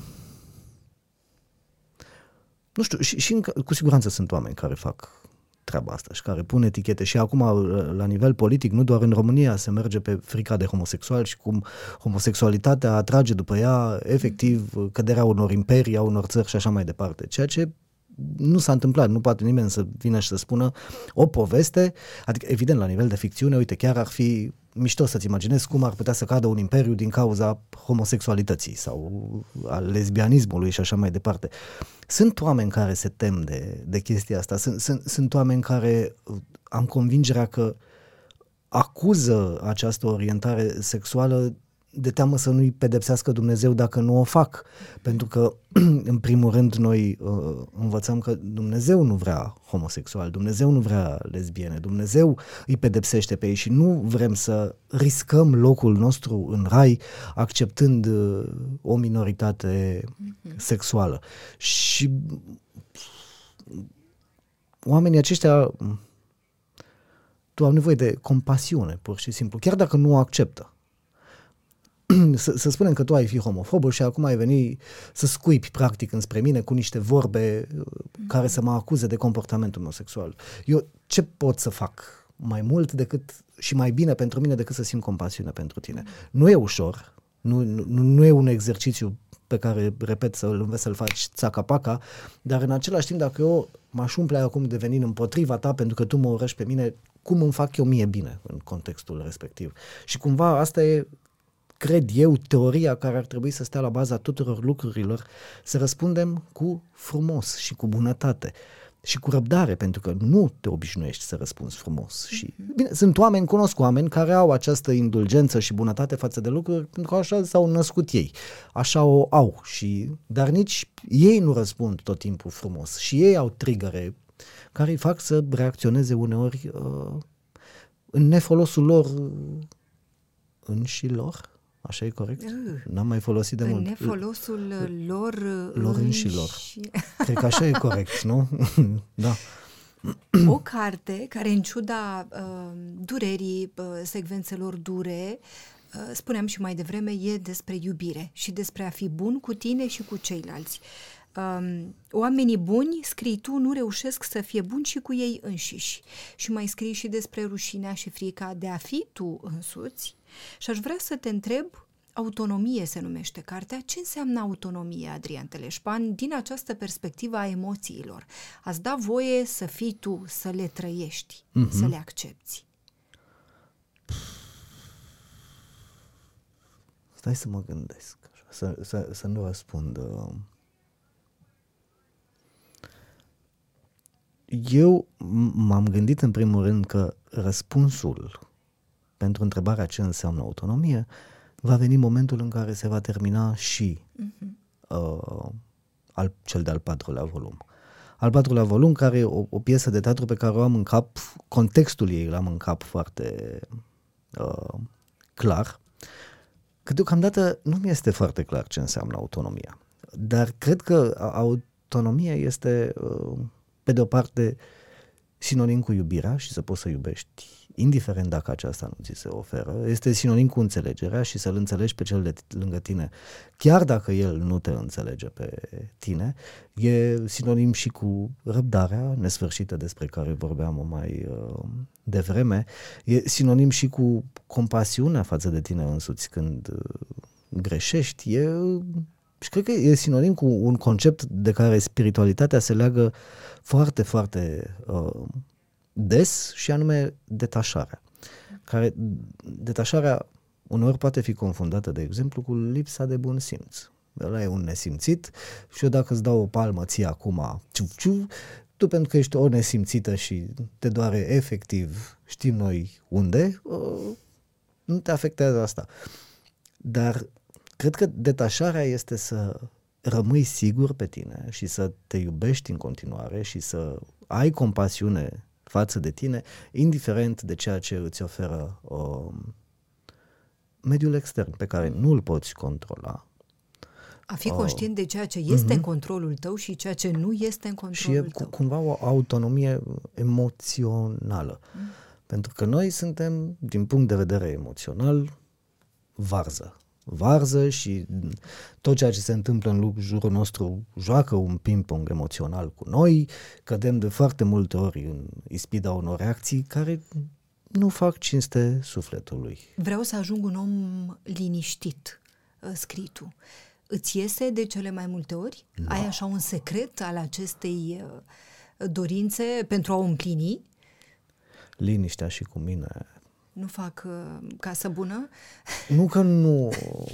nu știu, și, și încă, cu siguranță sunt oameni care fac treaba asta și care pun etichete și acum la nivel politic, nu doar în România, se merge pe frica de homosexual și cum homosexualitatea atrage după ea efectiv căderea unor imperii, a unor țări și așa mai departe. Ceea ce nu s-a întâmplat, nu poate nimeni să vină și să spună o poveste, adică evident la nivel de ficțiune, uite, chiar ar fi mișto să-ți imaginezi cum ar putea să cadă un imperiu din cauza homosexualității sau al lesbianismului și așa mai departe. Sunt oameni care se tem de, de chestia asta, sunt, sunt, sunt oameni care am convingerea că acuză această orientare sexuală de teamă să nu-i pedepsească Dumnezeu dacă nu o fac. Pentru că, în primul rând, noi uh, învățăm că Dumnezeu nu vrea homosexual, Dumnezeu nu vrea lesbiene, Dumnezeu îi pedepsește pe ei și nu vrem să riscăm locul nostru în rai acceptând uh, o minoritate mm-hmm. sexuală. Și oamenii aceștia tu au nevoie de compasiune, pur și simplu, chiar dacă nu o acceptă. Să, să spunem că tu ai fi homofobă și acum ai veni să scuipi practic înspre mine cu niște vorbe care să mă acuze de comportamentul meu sexual. Eu ce pot să fac mai mult decât și mai bine pentru mine decât să simt compasiune pentru tine? Nu e ușor, nu, nu, nu e un exercițiu pe care, repet, să-l înveți să-l faci țaca-paca, dar în același timp, dacă eu m-aș umple acum de venind împotriva ta pentru că tu mă urăști pe mine, cum îmi fac eu mie bine în contextul respectiv? Și cumva asta e, cred eu, teoria care ar trebui să stea la baza tuturor lucrurilor, să răspundem cu frumos și cu bunătate și cu răbdare, pentru că nu te obișnuiești să răspunzi frumos. Mm-hmm. Și, bine, sunt oameni, cunosc oameni care au această indulgență și bunătate față de lucruri, pentru că așa s-au născut ei, așa o au, și, dar nici ei nu răspund tot timpul frumos și ei au trigăre care îi fac să reacționeze uneori uh, în nefolosul lor uh, înșilor. Așa e corect? Uh, N-am mai folosit de în mult. În nefolosul lor lor înșilor. Și... Cred că așa e corect, nu? Da. O carte care, în ciuda uh, durerii, uh, secvențelor dure, uh, spuneam și mai devreme, e despre iubire și despre a fi bun cu tine și cu ceilalți. Um, oamenii buni, scrii tu, nu reușesc să fie buni și cu ei înșiși. Și mai scrii și despre rușinea și frica de a fi tu însuți. Și aș vrea să te întreb, autonomie se numește cartea, ce înseamnă autonomie, Adrian Teleșpan, din această perspectivă a emoțiilor? Ați da voie să fii tu, să le trăiești, mm-hmm. să le accepti. Stai să mă gândesc, să, să, să nu răspund. Eu m-am gândit în primul rând că răspunsul pentru întrebarea ce înseamnă autonomie va veni momentul în care se va termina și uh-huh. uh, al, cel de-al patrulea volum. Al patrulea volum, care e o, o piesă de teatru pe care o am în cap, contextul ei l-am în cap foarte uh, clar, că deocamdată nu mi este foarte clar ce înseamnă autonomia. Dar cred că autonomia este, uh, pe de o parte, sinonim cu iubirea și să poți să iubești indiferent dacă aceasta nu ți se oferă, este sinonim cu înțelegerea și să-l înțelegi pe cel de lângă tine, chiar dacă el nu te înțelege pe tine, e sinonim și cu răbdarea nesfârșită despre care vorbeam mai uh, devreme, e sinonim și cu compasiunea față de tine însuți când uh, greșești, e, și cred că e sinonim cu un concept de care spiritualitatea se leagă foarte, foarte uh, des, și anume detașarea. Care, detașarea uneori poate fi confundată, de exemplu, cu lipsa de bun simț. Ăla e un nesimțit și eu dacă îți dau o palmă ție acum, ciu, ciu, tu pentru că ești o nesimțită și te doare efectiv, știm noi unde, nu te afectează asta. Dar cred că detașarea este să rămâi sigur pe tine și să te iubești în continuare și să ai compasiune față de tine, indiferent de ceea ce îți oferă um, mediul extern, pe care nu îl poți controla. A fi conștient de ceea ce este uh-huh. în controlul tău și ceea ce nu este în controlul și e tău. Și cumva o autonomie emoțională. Mm. Pentru că noi suntem, din punct de vedere emoțional, varză. Varză și tot ceea ce se întâmplă în jurul nostru joacă un ping-pong emoțional cu noi, cădem de foarte multe ori în ispida unor reacții care nu fac cinste sufletului. Vreau să ajung un om liniștit, scrii tu. Îți iese de cele mai multe ori? No. Ai așa un secret al acestei dorințe pentru a o împlini? Liniștea și cu mine. Nu fac uh, casă bună? Nu că nu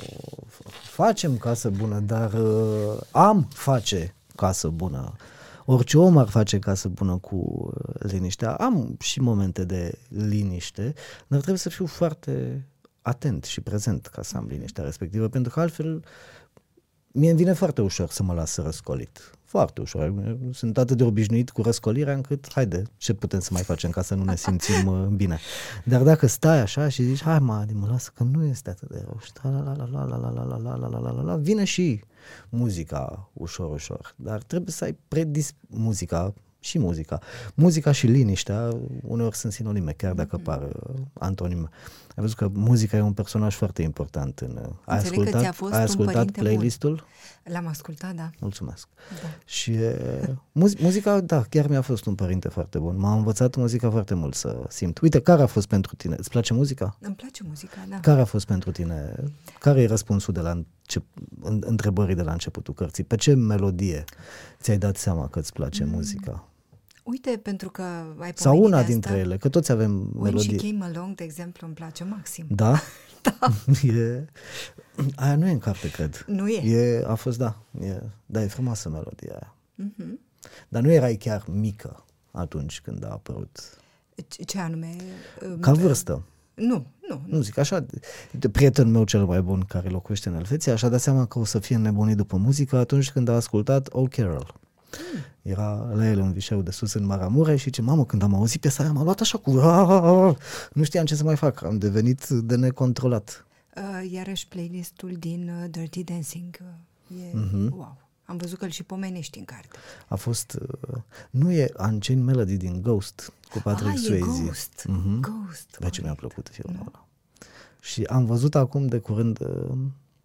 facem casă bună, dar uh, am face casă bună. Orice om ar face casă bună cu liniștea. Am și momente de liniște, dar trebuie să fiu foarte atent și prezent ca să am liniștea respectivă, pentru că altfel mie îmi vine foarte ușor să mă las răscolit. Foarte ușor. Sunt atât de obișnuit cu răscolirea încât, haide, ce putem să mai facem ca să nu ne simțim bine. Dar dacă stai așa și zici, hai mă, mă lasă că nu este atât de rău, și la la la la la la la la la la la la la, vine și muzica ușor, ușor. Dar trebuie să ai predis muzica și muzica. Muzica și liniștea uneori sunt sinonime, chiar dacă par uh, antonime. Ai văzut că muzica e un personaj foarte important. În, uh, ai ascultat, ai ascultat playlistul? Bun. L-am ascultat, da. Mulțumesc. Da. Și uh, muzi- muzica, da, chiar mi-a fost un părinte foarte bun. M-a învățat muzica foarte mult să simt. Uite, care a fost pentru tine? Îți place muzica? Îmi place muzica, da. Care a fost pentru tine? Care e răspunsul de la încep- în, întrebării de la începutul cărții? Pe ce melodie ți-ai dat seama că îți place mm. muzica? Uite, pentru că ai sau una de dintre asta, ele, că toți avem melodii. When She Came Along, de exemplu, îmi place maxim. Da? Da. E, aia nu e în carte, cred. Nu e? e a fost, da. E, da, e frumoasă melodia aia. Uh-huh. Dar nu erai chiar mică atunci când a apărut. Ce anume? Ca vârstă. Nu, nu. Nu zic așa, de prietenul meu cel mai bun care locuiește în Elveția și-a dat seama că o să fie nebunit după muzică atunci când a ascultat Old Carol. Mm. Era la ele un vișeu de sus în Maramureș și zice, mamă, când am auzit piesa aia, m-a luat așa cu... Nu știam ce să mai fac, am devenit de necontrolat. Uh, iarăși playlistul din uh, Dirty Dancing uh, e mm-hmm. wow. Am văzut că îl și pomenești în carte. A fost... Uh, nu e Unchained Melody din Ghost cu Patrick ah, Swayze. E Ghost. Mm-hmm. Ghost. Bă, ce mi-a plăcut filmul ăla. No. Și am văzut acum de curând uh,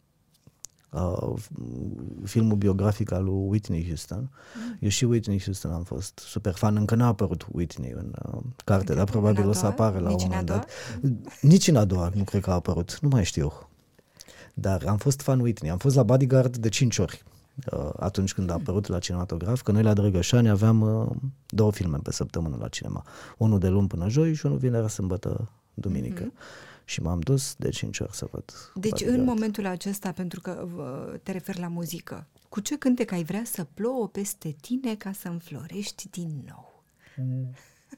uh, filmul biografic al lui Whitney Houston. Mm. Eu și Whitney Houston am fost super fan. Încă n-a apărut Whitney în uh, carte, dar probabil o să apară la un moment dat. Nici în a doua nu cred că a apărut. Nu mai știu. Dar am fost fan Whitney. Am fost la Bodyguard de cinci ori. Uh, atunci când a apărut la cinematograf, că noi la Drăgășani aveam uh, două filme pe săptămână la cinema. Unul de luni până joi și unul vinerea, sâmbătă, duminică. Mm-hmm. Și m-am dus de cinci ori să văd. Deci Bodyguard. În momentul acesta, pentru că uh, te referi la muzică, cu ce cântec ai vrea să plouă peste tine ca să înflorești din nou? Mm.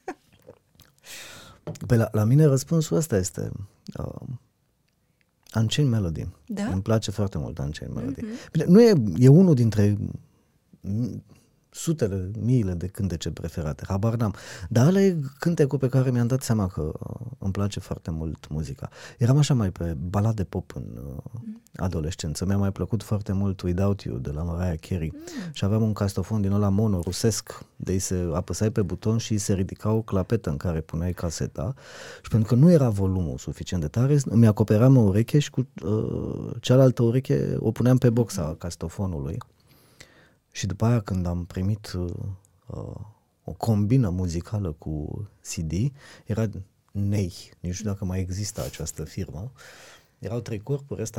Pe la, la mine răspunsul ăsta este... Uh, Unchained Melody. Da? Îmi place foarte mult Unchained Melody. Mm-hmm. Bine, nu e, e unul dintre sutele, miile de cântece preferate, habar n-am. Dar ăla e cântecul pe care mi-am dat seama că îmi place foarte mult muzica. Eram așa mai pe balade pop în mm. adolescență. Mi-a mai plăcut foarte mult Without You de la Mariah Carey. Mm. Și aveam un castofon din ăla mono, rusesc, de se apăsai pe buton și se ridica o clapetă în care puneai caseta. Și pentru că nu era volumul suficient de tare, îmi acoperam o ureche și cu uh, cealaltă ureche o puneam pe boxa castofonului. Și după aia, când am primit uh, o combină muzicală cu C D, era Ney, nici nu știu dacă mai există această firmă, erau trei corpuri, ăsta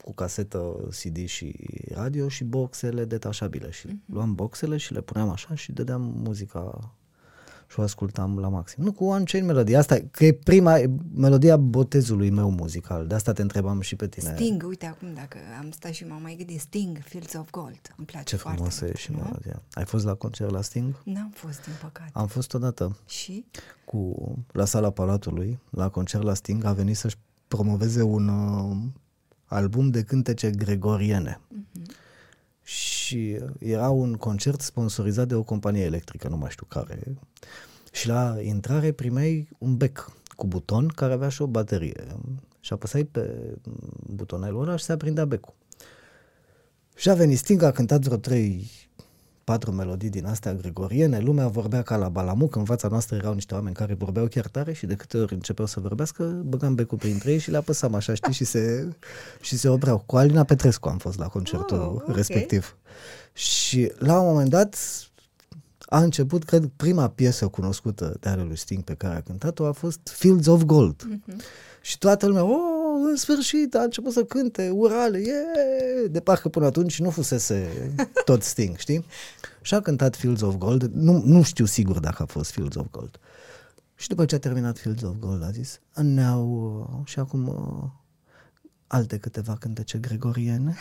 cu casetă C D și radio și boxele detașabile și uh-huh. luam boxele și le puneam așa și dădeam muzica și o ascultam la maxim. Nu, cu Unchained Melody, asta că e prima e melodia botezului meu muzical, de asta te întrebam și pe tine. Sting, uite acum dacă am stat și m-am mai gândit, Sting, Fields of Gold, îmi place ce foarte frumoasă mult. e și melodia. Ai fost la concert la Sting? N-am fost, din păcate. Am fost odată. Și? Cu, la Sala Palatului, la concert la Sting, a venit să-și promoveze un uh, album de cântece gregoriene. Uh-huh. Și era un concert sponsorizat de o companie electrică, nu mai știu care. Și la intrare primeai un bec cu buton care avea și o baterie. Și apăsai pe butonelul ăla și se aprindea becul. Și a venit Sting, a cântat vreo trei, patru melodii din astea gregoriene, lumea vorbea ca la balamuc, în fața noastră erau niște oameni care vorbeau chiar tare și de câte ori începeau să vorbească, băgam becul printre ei și le apăsam așa, știi, și se, și se opreau. Cu Alina Petrescu am fost la concertul oh, okay. respectiv. Și la un moment dat a început, cred, prima piesă cunoscută de ale lui Sting pe care a cântat-o a fost Fields of Gold. Mm-hmm. Și toată lumea, oh, în sfârșit, a început să cânte, urale, yeah! De parcă până atunci nu fusese tot Sting, știi? Și a cântat Fields of Gold, nu, nu știu sigur dacă a fost Fields of Gold. Și după ce a terminat Fields of Gold a zis, ne-au și acum uh, alte câteva cântece gregoriene.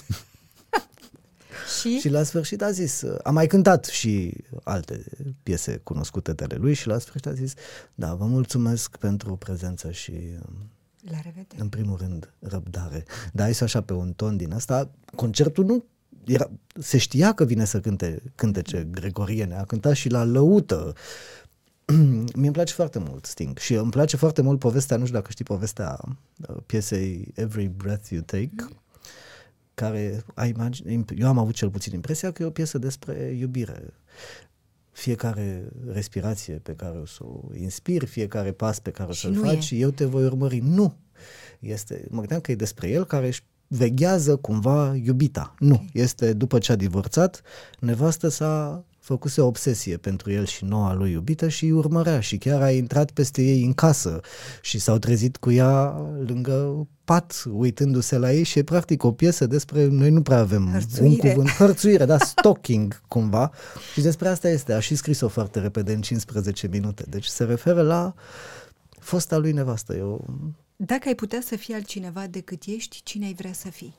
Și? Și la sfârșit a zis, a mai cântat și alte piese cunoscute de ale lui și la sfârșit a zis, da, vă mulțumesc pentru prezență și la revedere. În primul rând răbdare. Dar ai să așa pe un ton din asta, concertul nu era, se știa că vine să cânte cântece gregoriene, a cântat și la lăută. Mie îmi place foarte mult Sting și îmi place foarte mult povestea, nu știu dacă știi povestea piesei Every Breath You Take, mm. care ai imagine, eu am avut cel puțin impresia că e o piesă despre iubire. Fiecare respirație pe care o să o inspiri, fiecare pas pe care o să-l faci, e. eu te voi urmări. Nu! Este, mă gândeam că e despre el care își veghează cumva iubita. Nu! Okay. Este după ce a divorțat, nevastă s-a făcuse o obsesie pentru el și noua lui iubită și îi urmărea și chiar a intrat peste ei în casă și s-au trezit cu ea lângă pat, uitându-se la ei și e practic o piesă despre, noi nu prea avem hărțuire. un cuvânt, hărțuire, da, stalking cumva și despre asta este, a și scris-o foarte repede în cincisprezece minute, deci se referă la fosta lui nevastă. Eu... Dacă ai putea să fii altcineva decât ești, cine ai vrea să fii?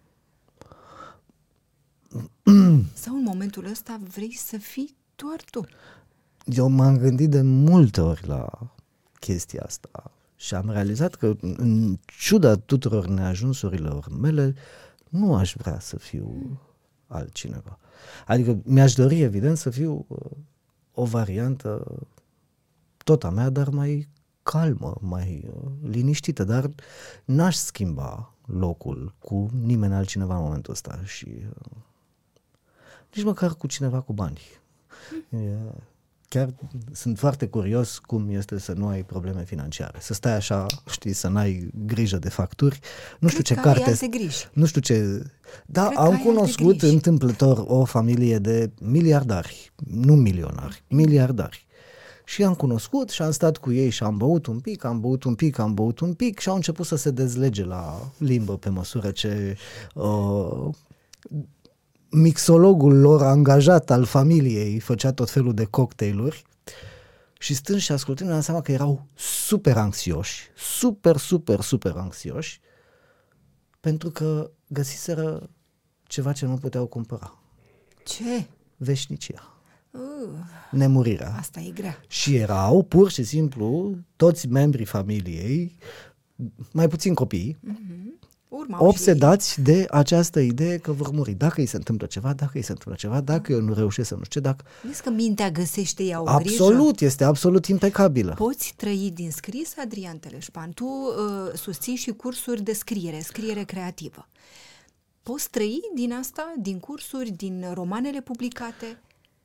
Sau în momentul ăsta vrei să fii doar tu? Eu m-am gândit de multe ori la chestia asta și am realizat că în ciuda tuturor neajunsurilor mele nu aș vrea să fiu altcineva. Adică mi-aș dori evident să fiu o variantă tot a mea, dar mai calmă, mai liniștită, dar n-aș schimba locul cu nimeni altcineva în momentul ăsta și nici măcar cu cineva cu bani. Mm. Chiar sunt foarte curios cum este să nu ai probleme financiare. Să stai așa, știi, să n-ai grijă de facturi. Nu Cred știu ce că carte... Nu știu ce... Da, Cred am cunoscut întâmplător o familie de miliardari, nu milionari, miliardari. Și am cunoscut și am stat cu ei și am băut un pic, am băut un pic, am băut un pic și au început să se dezlege la limbă pe măsură ce... Uh, mixologul lor angajat al familiei făcea tot felul de cocktailuri și stând și ascultând mi-am seama că erau super anxioși, super, super, super anxioși pentru că găsiseră ceva ce nu puteau cumpăra. Ce? Veșnicia. Uh, Nemurirea. Asta e grea. Și erau pur și simplu toți membrii familiei, mai puțin copii, uh-huh. Urmau obsedați de această idee că vor muri. Dacă îi se întâmplă ceva, dacă îi se întâmplă ceva, dacă eu nu reușesc să nu știu ce, dacă... Vezi că mintea găsește ea o absolut, grijă? Este absolut impecabilă. Poți trăi din scris, Adrian Teleșpan. Tu uh, susții și cursuri de scriere, scriere creativă. Poți trăi din asta, din cursuri, din romanele publicate?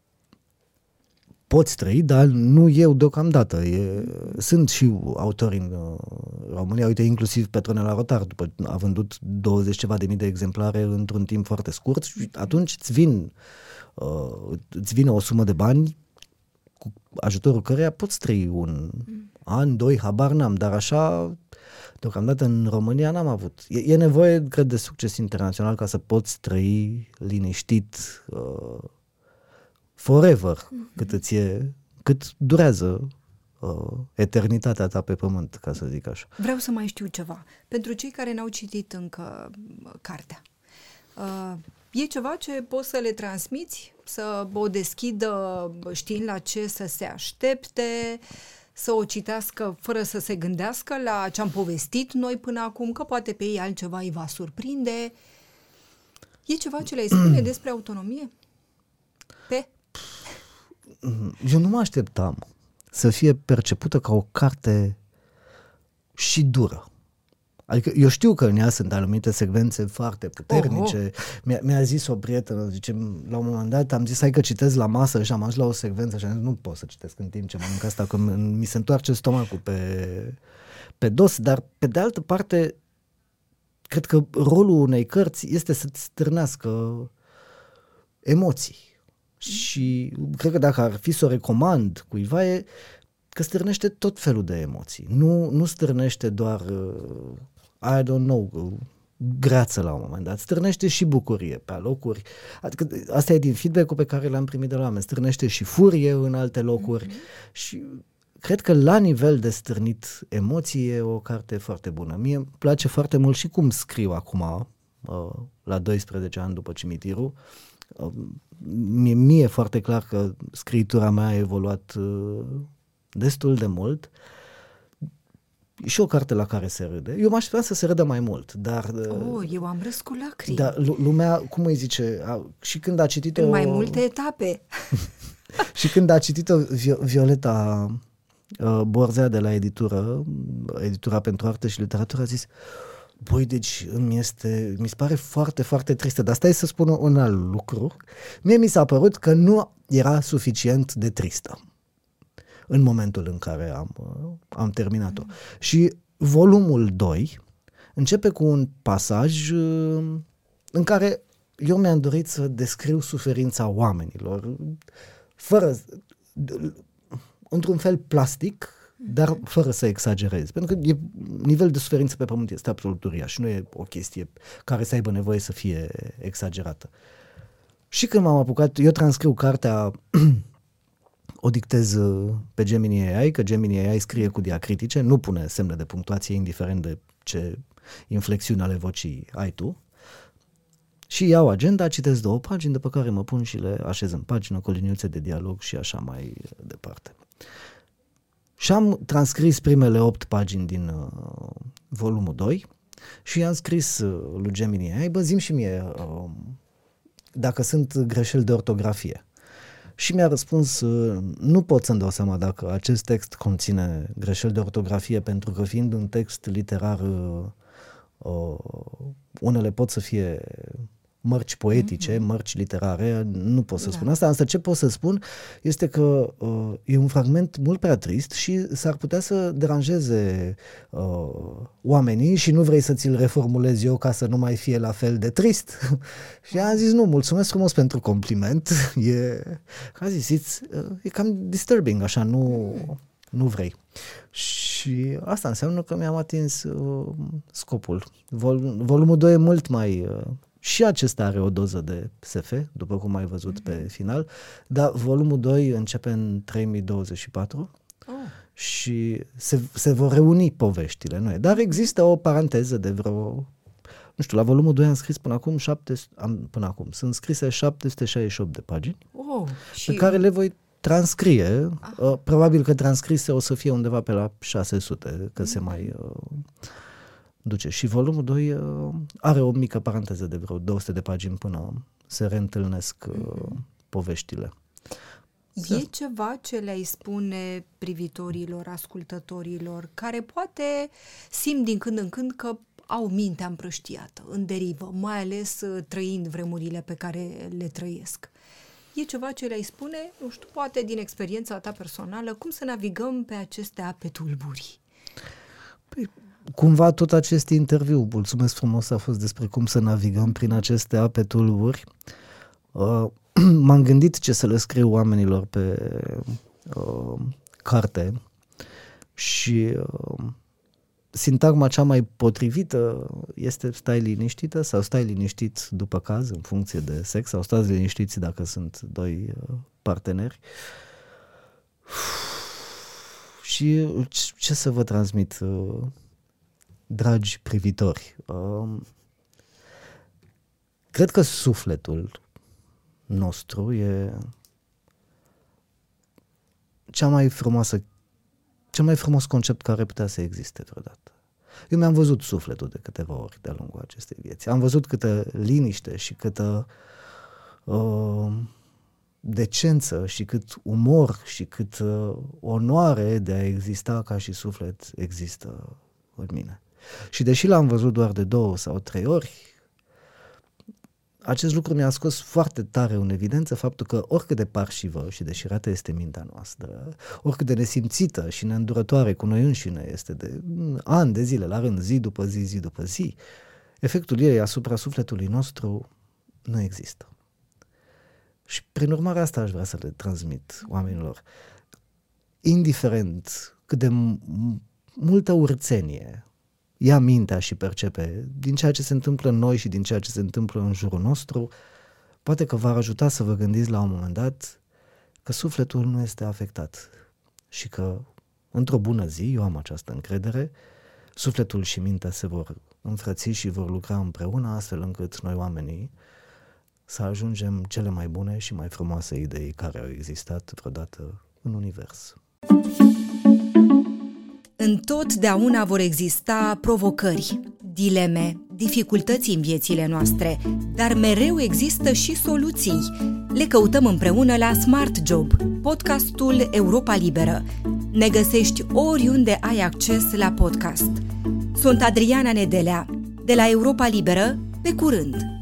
Poți trăi, dar nu eu deocamdată. E, sunt și autori în uh, România, uite, inclusiv Petronela Rotar, după a vândut douăzeci ceva de mii de exemplare într-un timp foarte scurt și atunci îți, vin, uh, îți vine o sumă de bani cu ajutorul căreia poți trăi un mm. an, doi, habar n-am, dar așa Deocamdată în România n-am avut. E, e nevoie, cred, de succes internațional ca să poți trăi liniștit uh, forever, mm-hmm. cât îți e, cât durează uh, eternitatea ta pe pământ, ca să zic așa. Vreau să mai știu ceva. Pentru cei care n-au citit încă cartea, uh, e ceva ce poți să le transmiți? Să o deschidă știind la ce să se aștepte, să o citească fără să se gândească la ce am povestit noi până acum, că poate pe ei altceva îi va surprinde. E ceva ce le-ai spune despre autonomie? Pe? Eu nu mă așteptam să fie percepută ca o carte și dură. Adică eu știu că în ea sunt anumite secvențe foarte puternice. Mi-a, mi-a zis o prietenă, zice, la un moment dat am zis, hai că citesc la masă și am ajuns la o secvență și am zis, nu pot să citesc în timp ce mănânc asta, că mi se întoarce stomacul pe, pe dos, dar pe de altă parte cred că rolul unei cărți este să-ți stârnească emoții. Și cred că dacă ar fi să o recomand cuiva e că stârnește tot felul de emoții. Nu, nu stârnește doar, uh, I don't know, uh, greață la un moment dat. Stârnește și bucurie pe alocuri. Adică asta e din feedback-ul pe care l-am primit de la oameni. Stârnește și furie în alte locuri. Mm-hmm. Și cred că la nivel de stârnit emoții e o carte foarte bună. Mie îmi place foarte mult și cum scriu acum, uh, la doisprezece ani după Cimitirul. Uh, mie, mie e foarte clar că scriitura mea a evoluat uh, destul de mult. E și o carte la care se râde. Eu m-aș aștepta să se râdă mai mult, dar... Oh, eu am râs cu lacrimi. Dar lumea, cum îi zice, a, și când a citit-o... În mai multe etape. Și când a citit-o Violeta uh, Borzea de la editură, editura pentru artă și literatură, a zis, băi, deci îmi este, mi se pare foarte, foarte tristă, dar stai să spun un alt lucru. Mie mi s-a părut că nu era suficient de tristă în momentul în care am, am terminat-o. Mm. Și volumul doi începe cu un pasaj în care eu mi-am dorit să descriu suferința oamenilor, fără, într-un fel plastic, dar fără să exagerez. Pentru că e, nivelul de suferință pe pământ este absolut uriaș. Nu e o chestie care să aibă nevoie să fie exagerată. Și când m-am apucat, eu transcriu cartea o dictez pe Gemini A I, că Gemini A I scrie cu diacritice, nu pune semne de punctuație, indiferent de ce inflexiuni ale vocii ai tu. Și iau agenda, citesc două pagini, după care mă pun și le așez în pagină cu liniuțe de dialog și așa mai departe. Și am transcris primele opt pagini din uh, volumul doi și i-am scris uh, lui Gemini A I, bă, zi-mi și mie uh, dacă sunt greșeli de ortografie. Și mi-a răspuns, nu pot să-mi dau seama dacă acest text conține greșeli de ortografie, pentru că fiind un text literar, uh, unele pot să fie mărci poetice, mm-hmm. mărci literare, nu pot să da. spun asta, însă ce pot să spun este că uh, e un fragment mult prea trist și s-ar putea să deranjeze uh, oamenii și nu vrei să ți-l reformulez eu ca să nu mai fie la fel de trist. Și am zis, nu, mulțumesc frumos pentru compliment, e, a zis, e cam disturbing, așa, nu, nu vrei. Și asta înseamnă că mi-am atins uh, scopul. Vol, volumul doi e mult mai... Uh, Și acesta are o doză de S F, după cum ai văzut mm-hmm. pe final, dar volumul doi începe în trei mii douăzeci și patru oh. și se, se vor reuni poveștile noi. Dar există o paranteză de vreo, nu știu, la volumul doi am scris până acum, șapte, am, până acum sunt scrise șapte sute șaizeci și opt de pagini, oh, și... pe care le voi transcrie. Uh, probabil că transcrise o să fie undeva pe la șase sute, că mm-hmm. se mai... Uh, duce. Și volumul doi uh, are o mică paranteză de vreo două sute de pagini până se reîntâlnesc uh, mm-hmm. poveștile. E ceva ce le-ai spune privitorilor, ascultătorilor, care poate simt din când în când că au mintea împrăștiată, în derivă, mai ales uh, trăind vremurile pe care le trăiesc. E ceva ce le-ai spune, nu știu, poate din experiența ta personală, cum să navigăm pe aceste ape tulburi? Păi, cumva tot acest interviu, mulțumesc frumos, a fost despre cum să navigăm prin aceste ape tulburi. Uh, m-am gândit ce să le scriu oamenilor pe uh, carte și uh, sintagma cea mai potrivită este stai liniștită sau stai liniștit după caz, în funcție de sex, sau stați liniștiți dacă sunt doi parteneri. Și ce să vă transmit, dragi privitori? Cred că sufletul nostru e cea mai frumoasă, cel mai frumos concept care putea să existe vreodată. Eu mi-am văzut sufletul de câteva ori de-a lungul acestei vieți. Am văzut câtă liniște și câtă uh, decență și cât umor și cât uh, onoare de a exista ca și suflet există în mine. Și deși l-am văzut doar de două sau trei ori, acest lucru mi-a scos foarte tare în evidență faptul că oricât de parșivă și deșirată este mintea noastră, oricât de nesimțită și neîndurătoare cu noi înșine este de ani de zile la rând, zi după zi, zi după zi, efectul ei asupra sufletului nostru nu există. Și prin urmare asta aș vrea să le transmit oamenilor. Indiferent cât de m- multă urțenie ia mintea și percepe din ceea ce se întâmplă în noi și din ceea ce se întâmplă în jurul nostru, poate că v-ar ajuta să vă gândiți la un moment dat că sufletul nu este afectat și că într-o bună zi, eu am această încredere, sufletul și mintea se vor înfrăți și vor lucra împreună astfel încât noi oamenii să ajungem cele mai bune și mai frumoase idei care au existat vreodată în univers. Întotdeauna vor exista provocări, dileme, dificultăți în viețile noastre, dar mereu există și soluții. Le căutăm împreună la Smart Job, podcastul Europa Liberă. Ne găsești oriunde ai acces la podcast. Sunt Adriana Nedelea, de la Europa Liberă, pe curând!